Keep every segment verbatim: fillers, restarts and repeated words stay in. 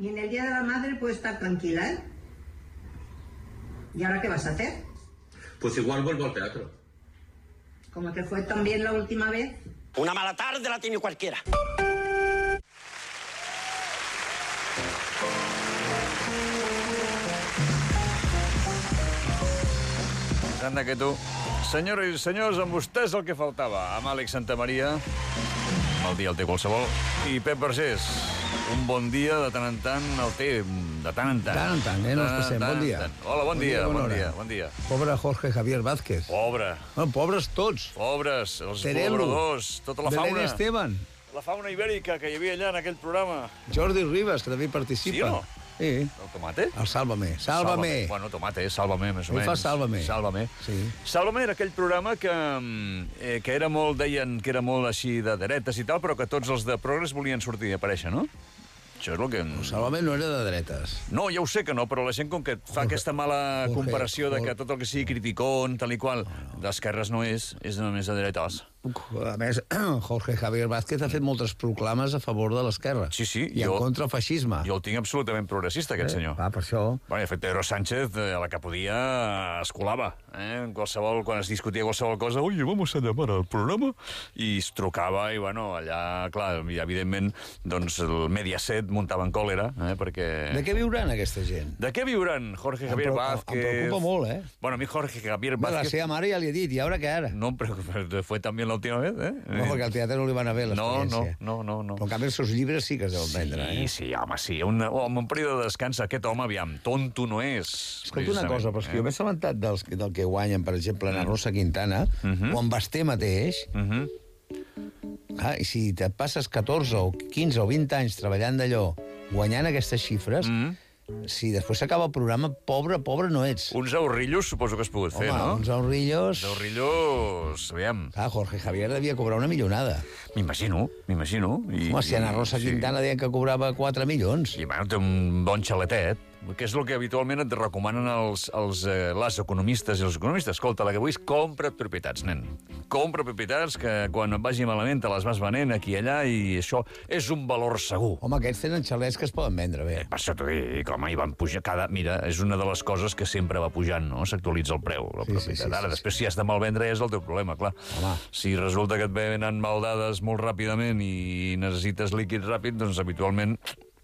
ni en el Día de la Madre puedo estar tranquila, ¿eh? ¿Y ahora qué vas a hacer? Pues igual vuelvo al teatro. ¿Cómo te fue también la última vez? Una mala tarde la tiene cualquiera. Anda que tu. Senyores i senyors, amb vostès el que faltava. Amb Àlex Santamaria, el dia el té qualsevol, i Pep Vergés. Un bon dia, de tant en tant, el té, de tant en tant. De tant en tant, eh? No ens passem. Bon dia. Hola, bon dia, bon dia, bon dia. Pobre Jorge Javier Vázquez. Pobre. Bueno, pobres tots. Pobres, els Terelu, col·laboradors, tota la Belén fauna. Esteban. La fauna ibèrica que hi havia allà en aquell programa. Jordi Rivas, que també hi participa. Sí o no? Sí. El Tomate? El Sálvame. Sálvame. Bueno, Tomate, Sálvame, més o Ell menys. fa Sálvame. Sálvame. Sí. Sálvame era aquell programa que, eh, que era molt, deien que era molt així de dretes i tal, però que tots els de Progres volien sortir i aparèixer, no? Això és el que... El Sálvame no era de dretes. No, ja ho sé que no, però la gent com que fa Jorge, aquesta mala Jorge, comparació de que Jorge. tot el que sigui criticón, tal i qual, No, no. d'esquerres no és, és només de dretes. A més, Jorge Javier Vázquez ha fet moltes proclames a favor de l'esquerra. Sí, sí, I jo- en contra el feixisme. Jo el tinc absolutament progressista, aquest Eh, senyor. Va, per això. Bueno, de fet, Pedro Sánchez, eh, a la que podia, es colava. Eh? En qualsevol, quan es discutia qualsevol cosa, oye, vamos a llamar al programa, i es trucava, i bueno, allà, clar, i evidentment, doncs el Mediaset muntava en còlera, eh? perquè... De què viuran aquesta gent? De què viuran Jorge Em Javier preocupa- Vázquez? em preocupa molt, eh? Bueno, a mi Jorge Javier Bé, la Vázquez... seva mare ja li ha dit, i ara què ara? No em preocupa, fue también la última vez, eh? No, perquè al teatre no li van a bé No, l'experiència. no, no, no, no. Però en canvi els seus llibres sí que es deuen vendre, Sí, eh? sí, home, sí. Un, home, un període de descans, aquest home, aviam, tonto no és. Escolta una cosa, però és que jo eh? m'he assabentat dels, del que guanyen, per exemple, en Rosa Quintana, Mhm. uh -huh. o en Basté mateix, Uh -huh. ah, i si et passes catorze o quinze o vint anys treballant d'allò, guanyant aquestes xifres, Mhm. si després s'acaba el programa, pobre, pobre no ets. Uns ahorrillos suposo que has pogut fer, Home, no? uns ahorrillos... Uns ahorrillos, aviam, Ah, Jorge Javier devia cobrar una millonada. m'imagino, m'imagino. I, Home, si Ana Rosa sí. Quintana deien que cobrava quatre milions. I, bueno, té un bon xaletet, que és el que habitualment et recomanen els, els, eh, les economistes i els economistes. Escolta, la que vull és compra't propietats, nen. Compra propietats que quan et vagi malament te les vas venent aquí i allà i això és un valor segur. Home, aquests tenen xalets que es poden vendre bé. Per això t'ho dic, home, i van pujar cada... Mira, és una de les coses que sempre va pujant, no? S'actualitza el preu, la Sí, propietat. sí, sí, Ara, sí, després, si has de malvendre, és el teu problema, clar. Home. Si resulta que et venen maldades molt ràpidament i necessites líquid ràpid, doncs habitualment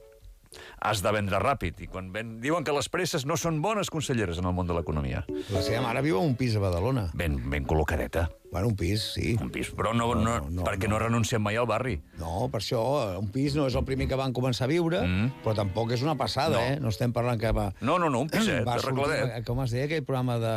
has de vendre ràpid. I quan ven... diuen que les presses no són bones conselleres en el món de l'economia. La seva mare viu en un pis a Badalona. Ben, ben col·locadeta, Bueno, un pis, sí. un pis. Però no, no, No, no, no, no, perquè no. no, no renunciem mai al barri. No, per això, un pis no és el primer que van començar a viure, Mm. però tampoc és una passada, No. eh? No estem parlant que va... No, no, no, un piset, va arregladet. sortir, com es deia aquell programa de...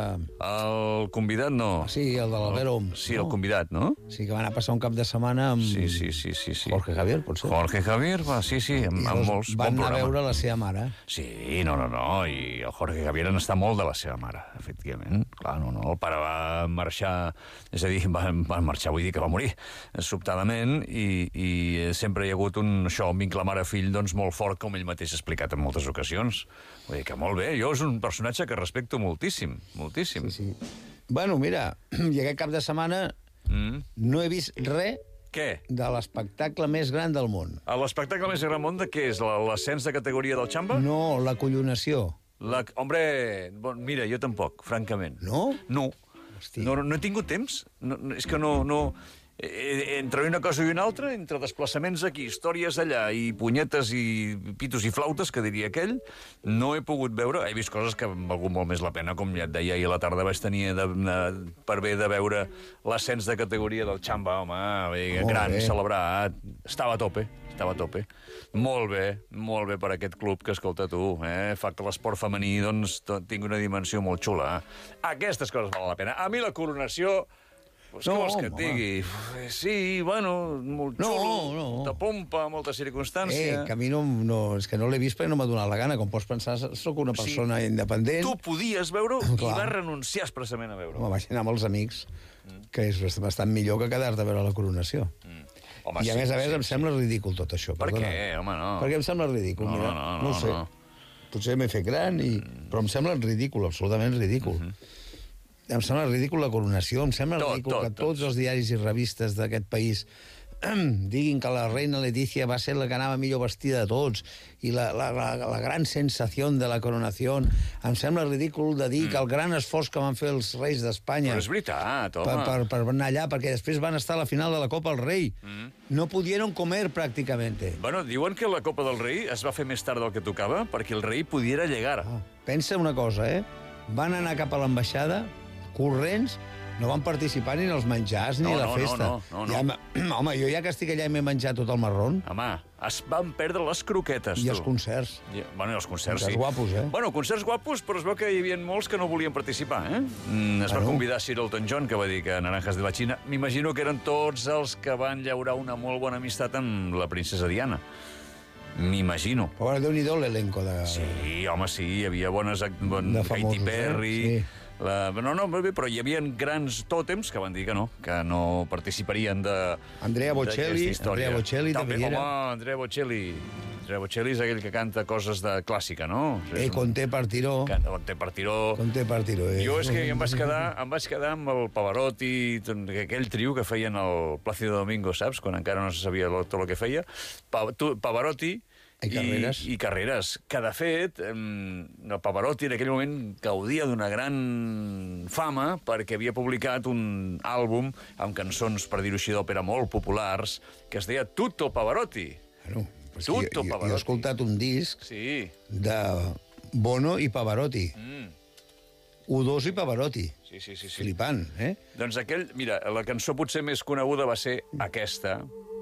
El convidat no. Sí, el de l'Albero. Sí, el convidat, no? Sí, que van a passar un cap de setmana amb Sí, sí, sí, sí, sí. Jorge Javier, potser. Jorge Javier, va, sí, sí, amb, I amb llavors molts, van bon anar a programa. veure la seva mare. Sí, no, no, no, i el Jorge Javier en està molt de la seva mare, efectivament. Clar, no, no, el pare va marxar, és a dir, va, va marxar, vull dir que va morir sobtadament, i, i sempre hi ha hagut un, això, un vincle mare-fill doncs, molt fort, com ell mateix ha explicat en moltes ocasions. Vull dir que molt bé, jo és un personatge que respecto moltíssim, moltíssim. Sí, sí. Bueno, mira, i aquest cap de setmana Mm. no he vist res Què? de l'espectacle més gran del món. L'espectacle més gran món de què és? La- L'ascens de categoria del Xamba? No, la collonació. La, hombre, bon, mira, jo tampoc, francament. No? No. Hosti. No, no, no he tingut temps. No, no, és que no... no eh, entre una cosa i una altra, entre desplaçaments aquí, històries allà, i punyetes i pitos i flautes, que diria aquell, no he pogut veure... He vist coses que han valgut molt més la pena, com ja et deia, ahir a la tarda vaig tenir de, de, per bé de veure l'ascens de categoria del Xamba, home, bé, Molt gran, bé. celebrat. Estava a tope, estava a tope. Molt bé, molt bé per aquest club que, escolta tu, eh, fa que l'esport femení doncs, to- tingui una dimensió molt xula. Aquestes coses valen la pena. A mi la coronació... Pues No, què vols que et home. digui? Sí, bueno, molt No, xulo, no. molta pompa, molta Eh, circumstància. que a mi no, no, és que no l'he vist perquè no m'ha donat la gana. Com pots pensar, sóc una persona Sí. independent. Tu podies veure-ho i Clar. vas renunciar expressament a veure-ho. Home, vaig anar amb els amics, que és bast- bastant millor que quedar-te a veure la coronació. Home, I a sí, més a més sí, em sí. sembla ridícul tot això. Per perdona. què? Home, no. Perquè em sembla ridícul. No, mira. no, no, no ho sé. no. Potser m'he fet gran, i... però em sembla ridícul, absolutament ridícul. Em sembla ridícul la coronació, em sembla Tot, ridícul tot, que tot. tots els diaris i revistes d'aquest país diguin que la reina Letícia va ser la que anava millor vestida de tots i la, la, la, la gran sensació de la coronació, em sembla ridícul de dir mm. que el gran esforç que van fer els reis d'Espanya... Però és veritat, home. Per, per, per anar allà, perquè després van estar a la final de la Copa del Rei. Mm. No pudieron comer, pràcticament. Bueno, diuen que la Copa del Rei es va fer més tard del que tocava perquè el rei pudiera llegar. Ah, pensa una cosa, eh? Van anar cap a l'ambaixada, corrents, no van participar ni en els menjars ni no, a la no, festa. No, no, no, no. Ja, home, jo ja que estic allà i m'he menjat tot el marrón. Home, es van perdre les croquetes, I tu. els concerts. I, bueno, i els concerts, concerts sí. guapos, eh? Bueno, concerts guapos, però es veu que hi havia molts que no volien participar, eh? Mm, es va Bueno. convidar Sir Elton John, que va dir que Naranjas de la Xina. M'imagino que eren tots els que van llaurar una molt bona amistat amb la princesa Diana. M'imagino. Però bueno, Déu-n'hi-do l'elenco de... Sí, home, sí, hi havia bones... Bon, De famosos, Katy Perry... eh? Sí. La, no, no, molt bé, però hi havia grans tòtems que van dir que no, que no participarien de... Andrea Bocelli, d'aquesta història. Andrea Bocelli també, també era. home, Andrea Bocelli. Andrea Bocelli és aquell que canta coses de clàssica, no? Eh, Conté Partiró. Canta Conté Partiró. Conté Partiró, eh? Jo és que em vaig quedar, em vaig quedar amb el Pavarotti, aquell trio que feien el Plácido Domingo, saps? Quan encara no se sabia tot el que feia. Pa, tu, Pavarotti, I Carreras. I, i Carreras, que de fet el Pavarotti en aquell moment gaudia d'una gran fama perquè havia publicat un àlbum amb cançons, per dir-ho així, d'òpera molt populars, que es deia Tutto Pavarotti. Bueno, pues Tutto jo, jo, Pavarotti. jo he escoltat un disc Sí. de Bono i Pavarotti. Mm. U dos i Pavarotti. Sí, sí, sí, sí. Flipant, eh? Doncs aquell, mira, la cançó potser més coneguda va ser aquesta.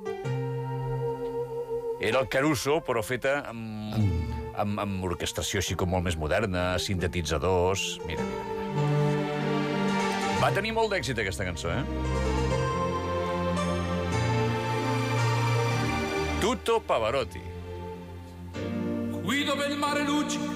Era el Caruso, però feta amb, amb, amb orquestració així com molt més moderna, sintetitzadors... Mira, mira, mira. Va tenir molt d'èxit, aquesta cançó, eh? Tutto Pavarotti. Qui dove il mare luccica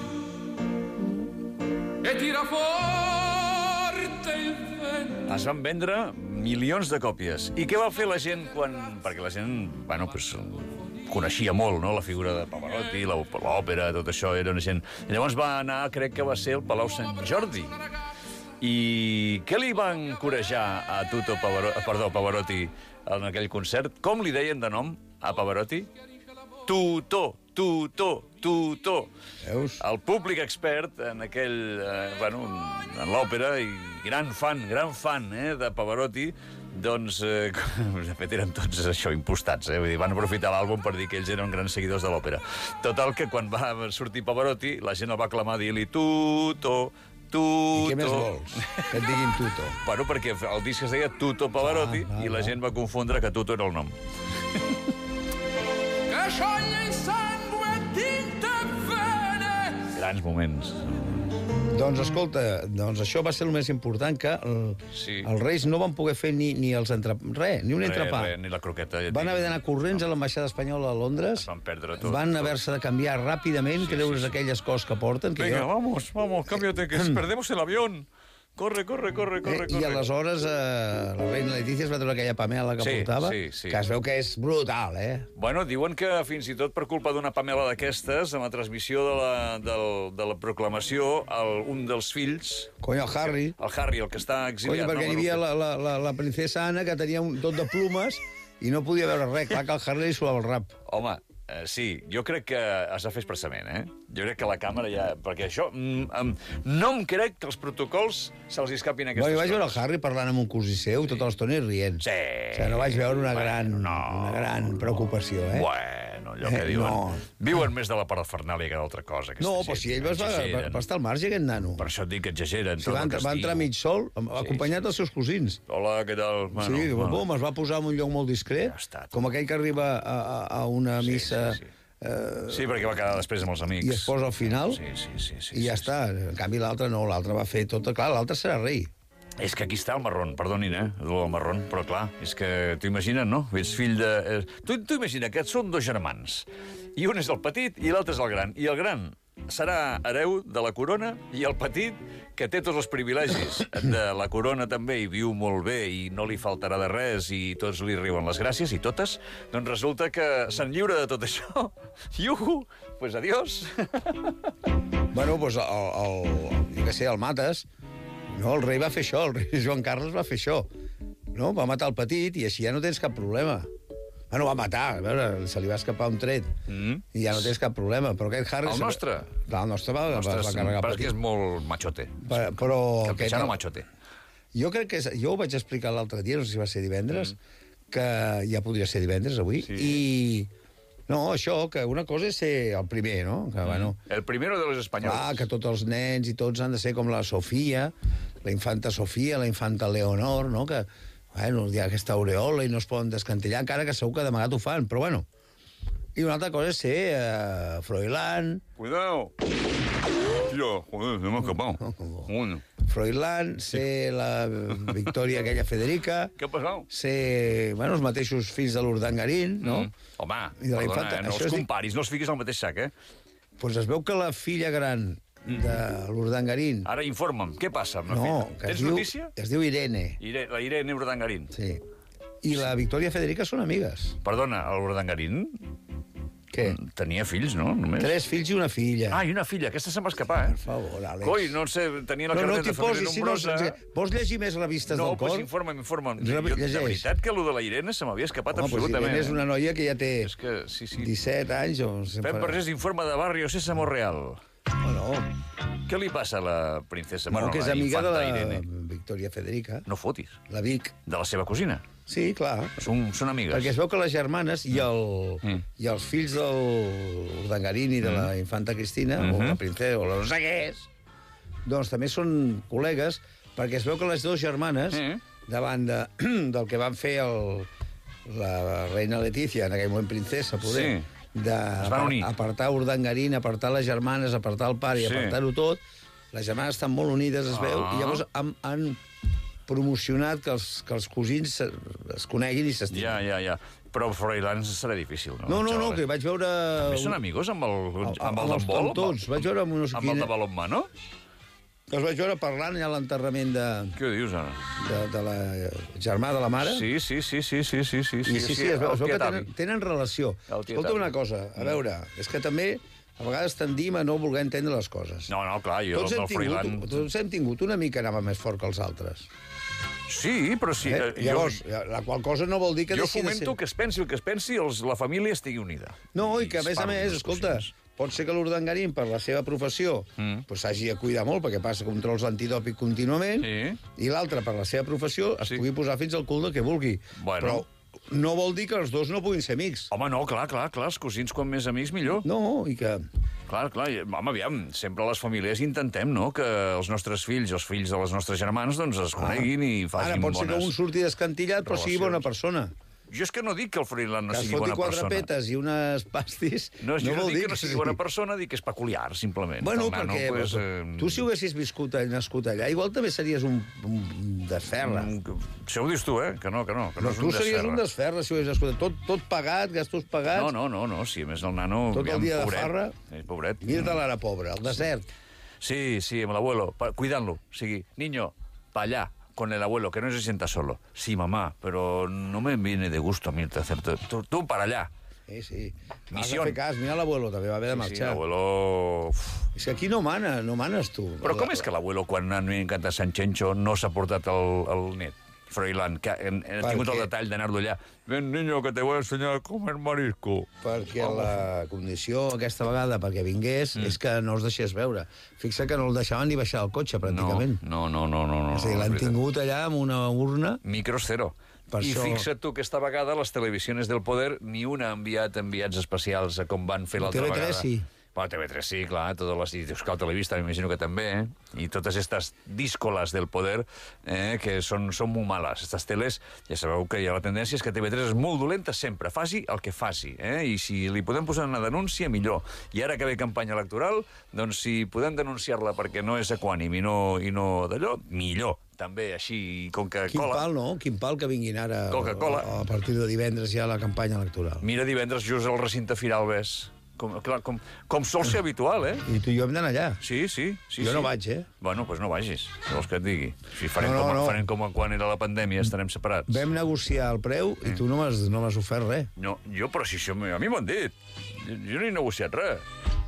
e tira forte il vento. Es van vendre milions de còpies. I què va fer la gent quan... Perquè la gent, bueno, pues, coneixia molt, no?, la figura de Pavarotti, l'òpera, tot això, era una gent... I llavors va anar, crec que va ser el Palau Sant Jordi. I què li va encorajar a Tutto Pavarotti, perdó, Pavarotti en aquell concert? Com li deien de nom a Pavarotti? Tutto, tutto, tutto. Veus? El públic expert en aquell, eh, bueno, en l'òpera, i gran fan, gran fan, eh, de Pavarotti, doncs, eh, de fet, eren tots això impostats, eh? Vull dir, van aprofitar l'àlbum per dir que ells eren grans seguidors de l'òpera. Total, que quan va sortir Pavarotti, la gent el va aclamar dient-li Tutto, Tutto... I què més vols? Que et diguin Tutto. Bueno, perquè el disc es deia Tutto Pavarotti, Ah, ah, i la ah. gent va confondre que Tutto era el nom. Che scioglie in sangue tinte e vene. Grans moments. Doncs escolta, doncs això va ser el més important, que el, Sí. els reis no van poder fer ni, ni els entre... res, ni un Res, entrepà. res, ni la croqueta. ja et Van dic. haver d'anar corrents a l'ambaixada espanyola a Londres. Es van perdre tot. Van tot. haver-se de canviar ràpidament, Sí, creure's sí, sí. aquelles coses que porten. Que Venga, jo... vamos, vamos, cámbiate, que perdemos el avión. Corre, corre, corre, corre, Eh, corre. I aleshores eh, la reina Letícia es va treure aquella pamela que Sí, portava, sí, sí. que es veu que és brutal, eh? Bueno, diuen que fins i tot per culpa d'una pamela d'aquestes, amb la transmissió de la, del, de la proclamació, el, un dels fills, Coño, Harry. el Harry, el que està exiliat... Coño, perquè no? hi havia la, la, la, la princesa Anna, que tenia un, tot de plumes i no podia veure res. Clar que al Harry li suava el rap. Home, eh, sí, jo crec que es va fer expressament, eh? Jo crec que la càmera ja... Perquè això... Mm, mm, no em crec que els protocols se'ls escapin aquestes Bueno, jo vaig veure el coses. Harry parlant amb un cosí seu tota l'estona i rient. Sí. O sigui, no vaig veure una, Bueno, gran, no, una gran preocupació, eh? Bueno, allò que Eh, diuen. no. Viuen més de la parafernàlia que d'altra cosa. aquesta No, gent. però si ell va, va, Exageren. va estar al marge, aquest nano. Per això et dic que exageren. Si tot va, el que va es entrar diu. mig sol, acompanyat dels seus cosins. Hola, què tal? Bueno, Sí, bueno. bum, es va posar en un lloc molt discret, Ja està. com aquell que arriba a, a, a una Sí, missa sí, sí. Sí, perquè va quedar després amb els amics. i es posa al final, Sí, sí, sí. sí i ja sí, està. En canvi, l'altre no, l'altre va fer tot... Clar, l'altre serà rei. És que aquí està el marrón, perdonin, eh, el marrón, però clar, és que t'ho imagines, no? Ets fill de... Eh, tu tu imagina que són dos germans, i un és el petit i l'altre és el gran, i el gran serà hereu de la corona, i el petit, que té tots els privilegis de la corona també, i viu molt bé, i no li faltarà de res, i tots li riuen les gràcies, i totes, doncs resulta que se'n lliura de tot això. Iuhu! Pues adiós. Bueno, doncs el, el, jo què sé, el mates. No, el rei va fer això, el rei Joan Carles va fer això. No? Va matar el petit i així ja no tens cap problema. Bueno, va matar, a veure, se li va escapar un tret. Mm. I ja no tens cap problema. Però aquest Harry... El nostre? Clar, el nostre va, va, va carregar perquè és petit. molt machote. Però, però Campechano aquest- machote. Jo crec que... És, jo ho vaig explicar l'altre dia, no sé si va ser divendres, mm. que ja podria ser divendres avui, Sí. i... No, això, que una cosa és ser el primer, no? Que, bueno, El primero de los espanyols. clar, que tots els nens i tots han de ser com la Sofia, la infanta Sofia, la infanta Leonor, no? Que, bueno, hi ha aquesta aureola i no es poden descantellar, encara que segur que d'amagat ho fan, però bueno. I una altra cosa és ser uh, Froilán, Cuidado. Tío, joder, no me he escapado. Bueno. Froilán, ser la Victòria aquella Federica, ¿Qué ha pasado? ser, bueno, els mateixos fills de l'Urdangarín, no? Mm. Home, I de la perdona, infanta. eh? no Això els és dir- comparis, no els fiquis al mateix sac, eh? Pues es veu que la filla gran de l'Urdangarín... Ara informa'm, què passa amb la No, filla? que es Tens diu, notícia? es diu Irene. Ire, la Irene Urdangarín. Sí. I la Victòria Federica són amigues. Perdona, l'Urdangarín Què? tenia fills, no? Només. Tres fills i una filla. Ah, i una filla, aquesta se'n va escapar, eh? Per favor, Àlex. Coi, no sé, tenia la no, no carnet t'hi de família posis, si no... nombrosa... Vols llegir més revistes No, del pues cor? informa'm, informa'm. Re- Jo, de llegeix. veritat que allò de la Irene se m'havia escapat Home, pues absolutament. Irene és una noia que ja té És que, sí, sí. disset anys. O... Pep Vergés informa de Barrio Sésamo Real. Bueno, Què li passa a la princesa? no, bueno, que és la amiga de infanta la Irene. Victòria Federica, No fotis. la Vic. De la seva cosina. Sí, clar. Són, són amigues. Perquè es veu que les germanes i, el, Mm. i els fills del Urdangarín i de la infanta Cristina, Mm o -hmm. la princesa, o la no sé què és, doncs també són col·legues, perquè es veu que les dues germanes, Mm. davant de, del que van fer el, la reina Letícia, en aquell moment princesa, poder, Sí. de Es van unir. apartar Urdangarín, apartar les germanes, apartar el pare i Sí. apartar-ho tot, les germanes estan molt unides, es veu, Ah. i llavors han, han promocionat que els, que els cosins se- es coneguin i s'estimin. Ja, ja, ja. Però Froilán serà difícil, no? No, no, no, xaval? que vaig veure... També són amigos amb el, amb el amb els d'handbol? tots. Vaig veure amb no sé Amb el quina- de balonmano? Els vaig veure parlant allà a l'enterrament de, Què dius, ara? de, de la germà de la mare. Sí, sí, sí, sí, sí, sí, sí. I sí, sí, es veu, es veu que tenen, tenen relació. El tiet Escolta avi. una cosa, a veure, és que també a vegades tendim a no voler entendre les coses. No, no, clar, jo tots, el hem Froilán... tingut, tots hem tingut una mica anava més fort que els altres. Sí, però sí. Eh? eh, Llavors, jo, la qual cosa no vol dir que jo deixi de fomento ser... que es pensi el que es pensi, els, la família estigui unida. No, i que a més a parlin més, dels escolta, cosins. pot ser que l'Urdangarín, per la seva professió, Mm. pues, s'hagi de cuidar molt, perquè passa controls antidòpic contínuament, Sí. i l'altre, per la seva professió, es Sí. pugui posar fins al cul del que vulgui. Bueno. Però no vol dir que els dos no puguin ser amics. Home, no, clar, clar, clar, els cosins, quan més amics, millor. No, i que... Clar, clar, i, home, aviam, sempre les famílies intentem, no?, que els nostres fills, els fills de les nostres germans, doncs es coneguin i facin Ara pot ser bones... que un surti descantillat, però sigui bona persona. Jo és que no dic que el Froilán no Que es sigui foti bona quatre persona. petes i unes pastis... No, jo no, vol dic dir que no sigui bona persona, dic que és peculiar, simplement. Bueno, El nano, perquè pues, eh... tu si haguessis viscut, nascut allà, igual també series un, un desferra. Mm, Això ho dius tu, eh? Que no, que no, que no, No, és tu un series desferra. un desferra si ho hagués nascut. Tot, tot pagat, gastos pagats... No, no, no, no, sí, a més el nano... Tot el aviam, dia de pobret, farra. Eh, pobret. Mira-te l'ara, pobre, al desert. Sí, sí, amb l'abuelo, pa- cuidant-lo. O sigui, niño, pa allá, con el abuelo, que no se sienta solo. Sí, mamá, pero no me viene de gusto a mí hacerte... Tú, tú para allá. Sí, sí. Has de Missió. fer cas. Mira l'abuelo, també va haver de Sí, sí, marxar. l'abuelo... Uf. És que aquí no mana, no manes tu. Però com és que l'abuelo, quan han encantat Sant Chencho, no s'ha portat el, el net? Froilán, que ha tingut què? el detall d'anar-lo allà. Ven, niño, que te voy a enseñar a comer marisco. Perquè la condició aquesta vegada perquè vingués mm. és que no els deixés veure. Fixa que no el deixaven ni baixar del cotxe, pràcticament. No, no, no, no. no, és a dir, no, l'han és veritat. tingut allà amb una urna. Micros cero. Per I això- fixa't tu que esta vegada les televisions del poder ni una ha enviat enviats especials a com van fer l'altra T V tres vegada. sí. Bueno, T V tres sí, clar, totes les... I Euskal Televista m'imagino que també, eh? I totes aquestes díscolas del poder, eh? que són, són molt males. Aquestes teles, ja sabeu que hi ha la tendència és que T V tres és molt dolenta sempre, faci el que faci, eh? I si li podem posar una denúncia, millor. I ara que ve campanya electoral, doncs si podem denunciar-la perquè no és equànim i no, i no d'allò, millor. També així, com que Quin cola... pal, no? Quin pal que vinguin ara Coca-Cola. a, a partir de divendres ja a la campanya electoral. Mira divendres just al recinte Firalbes. Com, clar, com, com sol ser habitual, eh? I tu i jo hem d'anar allà. Sí, sí. sí Jo sí. no vaig, eh? Bueno, doncs pues no vagis, què vols que et digui? Si farem, No, no, com, no. farem com quan era la pandèmia, estarem separats. Vam negociar el preu i tu no m'has no m'has ofert res. No, jo, però si això, a mi m'ho han dit. Jo, jo no he negociat res.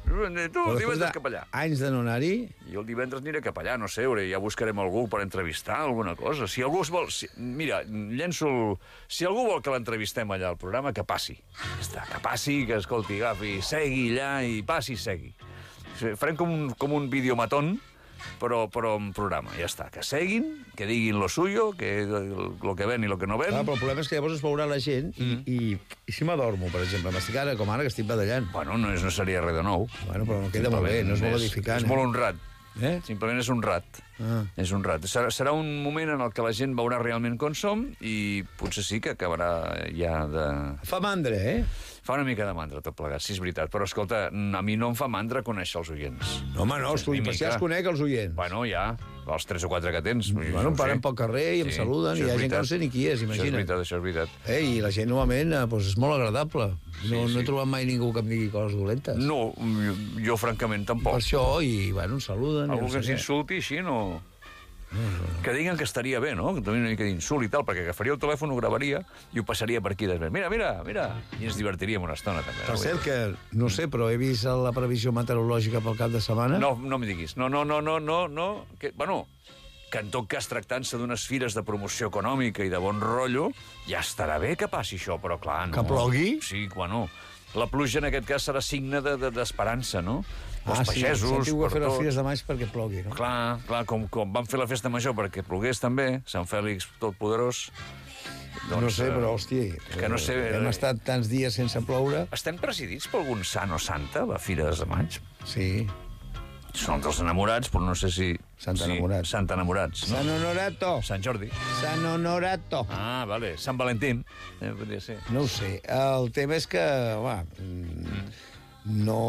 Tu, Però després divendres de cap allà. anys de no anar-hi, Jo el divendres aniré cap allà, no sé, ja buscarem algú per entrevistar, alguna cosa. Si algú es vol... Si, mira, llenço el... Si algú vol que l'entrevistem allà al programa, que passi. Ja està, que passi, que escolti, agafi, segui allà i passi, segui. Farem com un, com un videomatón, però, però en programa, ja està. Que seguin, que diguin lo suyo, que lo que ven i lo que no ven. clar, però el problema és que llavors es veurà la gent i, mm. i, i si m'adormo, per exemple, m'estic ara, com ara, que estic badallant. Bueno, no, és, no seria res de nou. Bueno, però no queda molt bé, no és molt edificant. És molt honrat. Eh? Simplement és un rat. Ah. És un rat. Serà, serà un moment en el que la gent veurà realment com som i potser sí que acabarà ja de... Fa mandra, eh? Fa una mica de mandra tot plegat, sí, és veritat. Però, escolta, a mi no em fa mandra conèixer els oients. No, home, no, escolta, Ni ja mica. els conec, els oients. Bueno, ja, els tres o quatre que tens. Bueno, em paren pel carrer i em saluden, i hi ha gent que no sé ni qui és, Això és imagina't. veritat, això és veritat. Eh, I la gent, normalment, eh, doncs és molt agradable. Sí, No, no sí. he trobat mai ningú que em digui coses dolentes. No, jo, jo francament, Per tampoc. això, i, bueno, em saluden. i Algú no que sé ens què. insulti així, no... Que diguen que estaria bé, no? Que també una mica d'insult i tal, perquè agafaria el telèfon, ho gravaria i ho passaria per aquí després. Mira, mira, mira! I ens divertiríem una estona, també. Per no? cert, que no sé, però he vist la previsió meteorològica pel cap de setmana. No, no em diguis. No, no, no, no, no, no. Que, bueno, que en tot cas, tractant-se d'unes fires de promoció econòmica i de bon rotllo, ja estarà bé que passi això, però clar, no. Que plogui? Sí, bueno. La pluja, en aquest cas, serà signe de- de- d'esperança, de, no? Els Ah, sí, pagesos, sentiu a per fer les tot. fires de maig perquè plogui, no? Clar, clar, com, com van fer la festa major perquè plogués també, Sant Fèlix Totpoderós. No sé, eh, però, hosti, que no sé, hem eh, estat tants dies sense ploure. Estem presidits per algun sant o santa, la Fira de Maig? Sí. Són dels enamorats, però no sé si... Sant sí, enamorats. Sant enamorats. No? San Honorato. Sant Jordi. San Honorato. Ah, vale. Sant Valentín. Eh, podria ser. No ho sé. El tema és que, home, mm. no...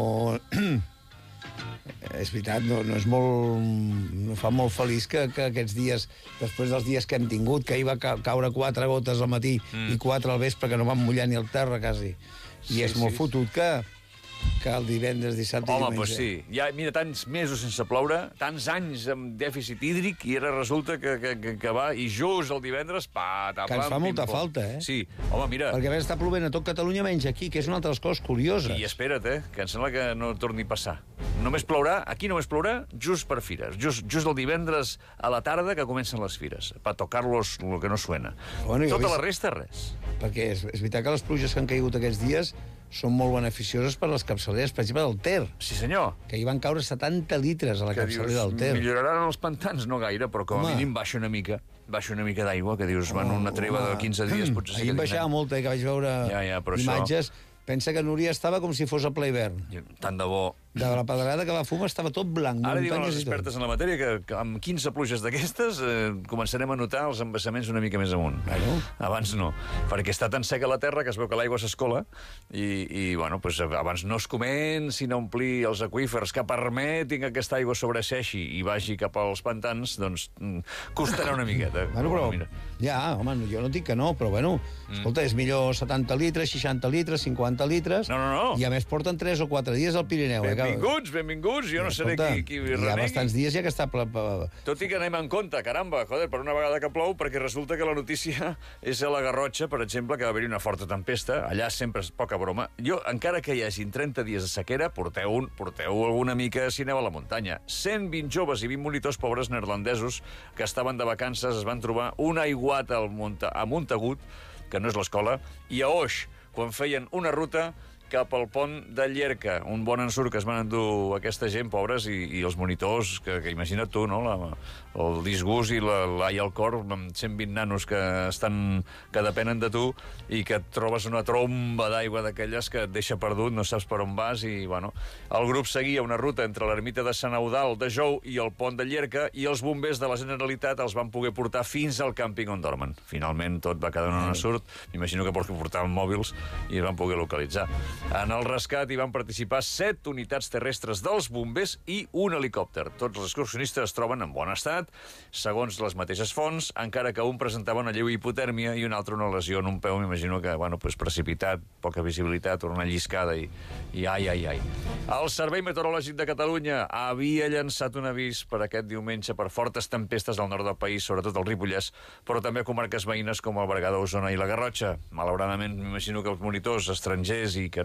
és veritat, no, no és molt... no fa molt feliç que, que aquests dies, després dels dies que hem tingut, que hi va ca caure quatre gotes al matí mm. i quatre al vespre, que no van mullar ni el terra, quasi. I Sí, és molt sí. fotut que, que el divendres, dissabte i Home, diumenge... doncs sí. Ja, mira, tants mesos sense ploure, tants anys amb dèficit hídric, i ara resulta que, que, que, que va, i just el divendres, pa, ta, Que ens pam, fa pim, molta pom. falta, eh? Sí. Home, mira, Perquè a veure, està plovent a tot Catalunya menys aquí, que és una altra de les coses curioses. i espera't, eh, que em sembla que no torni a passar. Només plourà, aquí només plourà just per fires, just, just el divendres a la tarda que comencen les fires, per tocar-los el que no suena. Bueno, jo Tota he vist- la resta, res. Perquè és, és veritat que les pluges que han caigut aquests dies són molt beneficioses per les capçaleres, per exemple, del Ter, Sí, senyor. que hi van caure setanta litres a la Que capçalera del dius, Ter. milloraran els pantans? No gaire, però com a Home. mínim baixa una mica. Baixa una mica d'aigua, que dius, van una treva de quinze dies, potser sí Ahir que em baixava tindrem. molt, eh, que vaig veure Ja, ja, però això- imatges. Pensa que Núria estava com si fos a ple hivern. Tant de bo. De la pedrada que va fumar estava tot blanc, Ara diuen muntanyes les i tot. expertes en la matèria que, que amb quinze pluges d'aquestes eh, començarem a notar els embassaments una mica més amunt. Bueno. Abans no, perquè està tan seca la terra que es veu que l'aigua s'escola i, i bueno, pues, abans no es comencin a omplir els aqüífers que permetin que aquesta aigua sobreseixi i vagi cap als pantans, doncs mm, costarà una miqueta. Bueno, però, Mira. ja, home, jo no dic que no, però bueno, mm. escolta, és millor setanta litres, seixanta litres, cinquanta litres, No, no, no. i a més porten tres o quatre dies al Pirineu. Eh, que- Benvinguts, benvinguts, jo no seré Escolta, qui, qui hi ha renegui. bastants dies ja que està... Ple, ple, Tot i que anem en compte, caramba, joder, per una vegada que plou, perquè resulta que la notícia és a la Garrotxa, per exemple, que va haver-hi una forta tempesta. Allà sempre és poca broma. Jo, encara que hi hagin trenta dies de sequera, porteu, un, porteu alguna mica si aneu a la muntanya. cent vint joves i vint monitors pobres neerlandesos que estaven de vacances es van trobar un aiguat al Monta, a Montagut, que no és l'escola, i a Oix, quan feien una ruta cap al pont de Llierca, un bon ensurt que es van endur aquesta gent, pobres, i, i els monitors, que, que imagina't tu, no?, la, el disgust i la, l'ai al cor, amb cent vint nanos que estan, que depenen de tu, i que et trobes una tromba d'aigua d'aquelles que et deixa perdut, no saps per on vas, i, bueno, el grup seguia una ruta entre l'ermita de Sant Eudald de Jou i el pont de Llierca, i els bombers de la Generalitat els van poder portar fins al càmping on dormen. Finalment tot va quedar en un ensurt, m'imagino que perquè portaven mòbils i es van poder localitzar. En el rescat hi van participar set unitats terrestres dels bombers i un helicòpter. Tots els excursionistes es troben en bon estat, segons les mateixes fonts, encara que un presentava una lleu hipotèrmia i un altre una lesió en un peu, m'imagino que, bueno, pues precipitat, poca visibilitat, o una lliscada i, i ai, ai, ai. El Servei Meteorològic de Catalunya havia llançat un avís per aquest diumenge per fortes tempestes al nord del país, sobretot al Ripollès, però també a comarques veïnes com el Berguedà, Osona i la Garrotxa. Malauradament, m'imagino que els monitors estrangers i que no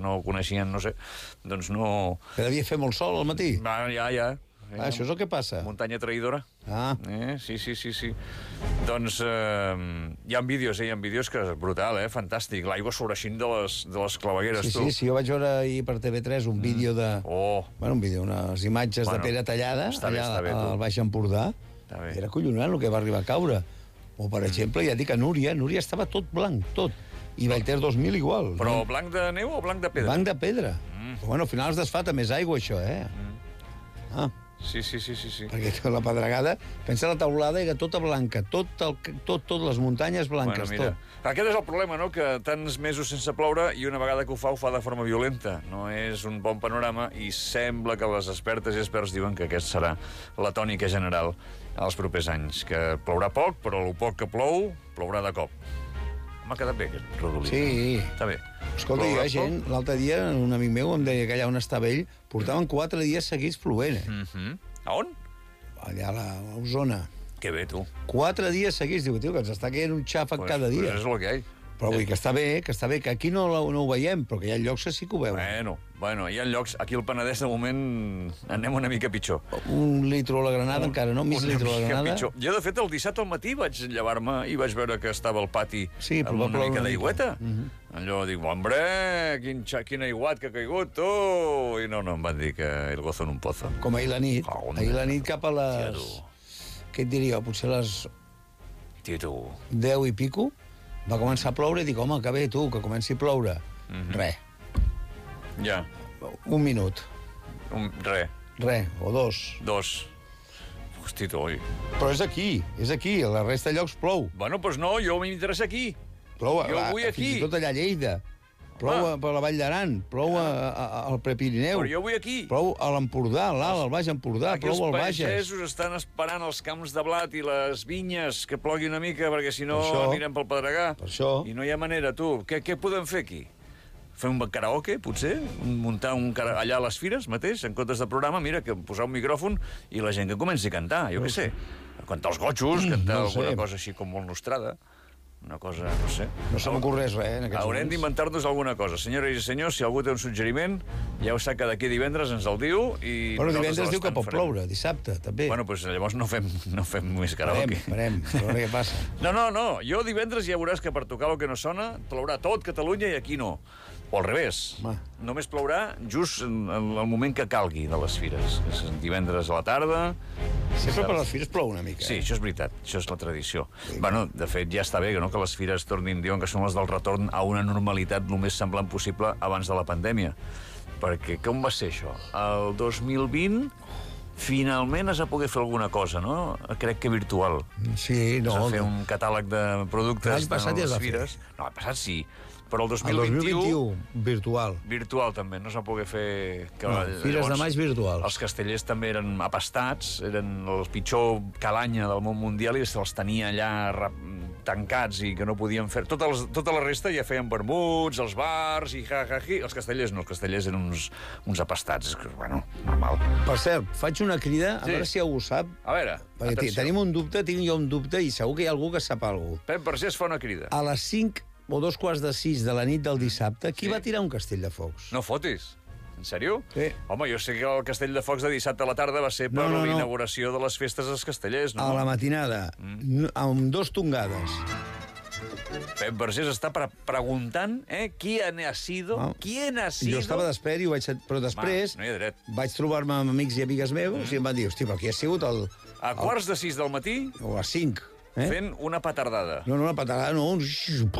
no coneixien, no sé, doncs no... Que devia fer molt sol al matí. Va, ja, ja. Ah, això és el que passa. Muntanya traïdora. Ah. Eh? Sí, sí, sí, sí. Doncs eh, hi ha vídeos, eh? Hi ha vídeos que és brutal, eh? Fantàstic. L'aigua sobreixint de les, de les clavegueres, Sí, tu. sí, sí, jo vaig veure ahir per T V tres un vídeo de... Oh. Bueno, un vídeo, unes imatges Bueno, de Pere Tallada, està bé, allà està bé, tu. al Baix Empordà. Està bé. Era collonant el que va arribar a caure. O, per exemple, ja dic a Núria, Núria estava tot blanc, tot. I Vallter dos mil igual. Però no? blanc de neu o blanc de pedra? Blanc de pedra. Mm. Però, bueno, al final es desfata més aigua, això, eh? Mm. Ah, Sí, sí, sí, sí, sí. perquè la pedregada... Pensa la taulada era tota blanca, tot, el, tot, tot les muntanyes blanques, Bueno, mira, tot. aquest és el problema, no?, que tants mesos sense ploure i una vegada que ho fa, ho fa de forma violenta. No és un bon panorama i sembla que les expertes i experts diuen que aquest serà la tònica general als propers anys, que plourà poc, però el poc que plou, plourà de cop. M'ha quedat bé, aquest rodolí. Sí. Està bé. Escolta, hi Plourà ha gent... L'altre dia, un amic meu em deia que allà on estava ell portaven quatre dies seguits plovent, eh? Mm -hmm. A on? Allà a la a Osona. Que bé, tu. Quatre dies seguits. Diu, tio, que ens està caient un xàfec Pues, cada dia. Pues és el que hi ha. Però vull dir que està bé, que està bé, que aquí no, no ho veiem, però que hi ha llocs que sí que ho veuen. Bueno, bueno, hi ha llocs... Aquí al Penedès, de moment, anem una mica pitjor. Un litro a la Granada, encara no? Mig Una litro a la mica Granada. pitjor. Jo, de fet, el dissabte al matí vaig llevar-me i vaig veure que estava al pati Sí, però amb va una ploure mica una d'aigüeta. mica. Mhm. Allò, dic, hombre, quin, xa- quin aiguat que ha caigut, tu! I no, no, em van dir que el gozo en un pozo. Com ahir la nit. Oh, Ahir la nit cap a les... Tio, Què et diria? Potser a les Tio, tu. deu i pico. Va començar a ploure i dic, home, que bé, tu, que comenci a ploure. Mhm. Re. Ja, Un minut. un, re, Re, o dos. dos. Hosti, tu, oi. Però és aquí, és aquí. A la resta de llocs plou. Bueno, doncs no, jo m'interessa aquí. Plou Jo a, vull a, aquí. fins i tot allà a Lleida. Plou a, per la Vall d'Aran. Plou a, a, al Prepirineu. Però jo vull aquí. Plou a l'Empordà, a l'Alt, al Baix Empordà. Aquí Plou al els Bages. pagesos estan esperant els camps de blat i les vinyes que plogui una mica, perquè si no Per això. anirem pel pedregar. Per això. I no hi ha manera, tu. Què, què podem fer aquí? Fer un karaoke, potser? Muntar un cara... allà a les fires, mateix, en comptes de programa, mira, que posar un micròfon i la gent que comenci a cantar, jo què sé. Cantar els gotxos, cantar no ho alguna sé. cosa així com molt nostrada. Una cosa, no sé. No se m'ocorre res, en aquests Haurem moments. d'inventar-nos alguna cosa. Senyores i senyors, si algú té un suggeriment, ja ho sap que d'aquí divendres ens el diu i... Bueno, nosaltres divendres diu que l'estant pot farem. ploure, dissabte, també. Bueno, doncs llavors no fem, no fem més Farem, karaoke. farem, a veure què passa. No, no, no. Jo divendres ja veuràs que per tocar el que no sona plourà tot Catalunya i aquí no. O al revés. Home. Només plourà just en en el moment que calgui de les fires. Que és divendres a la tarda. Sempre per les fires plou una mica. Sí, Eh? això és veritat, això és la tradició. Bueno, de fet, ja està bé no, que les fires tornin, diuen que són les del retorn a una normalitat el més semblant possible abans de la pandèmia. Perquè com va ser això? El dos mil vint finalment es va poder fer alguna cosa, no? Crec que virtual. Sí, no. Es va fer un catàleg de productes L'any passat de ja es va les fires. No, l'any passat sí, però el dos El mil dos mil vint u... vint u, virtual. Virtual, també, no es va poder fer... Que, No, fires de maig virtuals. Els castellers també eren apastats, eren el pitjor calanya del món mundial i se'ls tenia allà ra- tancats i que no podien fer... Tota, les, tota la resta ja feien vermuts, els bars i ja-ja-hi. Els castellers no, els castellers eren uns, uns apastats. És que, bueno, normal. Per cert, faig una crida, a Sí. veure si algú sap, A veure, perquè atenció. tenim un dubte, tinc jo un dubte, i segur que hi ha algú que sap alguna cosa. Pep Vergés fa una crida. A les cinc o dos quarts de sis de la nit del dissabte, qui Sí. va tirar un castell de focs? No fotis. En sèrio? Sí. Home, jo sé que el Castell de Focs de dissabte a la tarda va ser per No, no, no. l'inauguració de les festes dels castellers, no? A la matinada, mm. amb dos tongades. Pep Vergés està pre preguntant, eh, qui ha sido, Ah. quién ha sido... Jo estava despert, i ho vaig... Però després Va, no hi ha dret. vaig trobar-me amb amics i amigues meus mm. i em van dir, hosti, però qui ha sigut el... A quarts de sis del matí, O a cinc, eh? fent una petardada. No, no, una patada, no, un...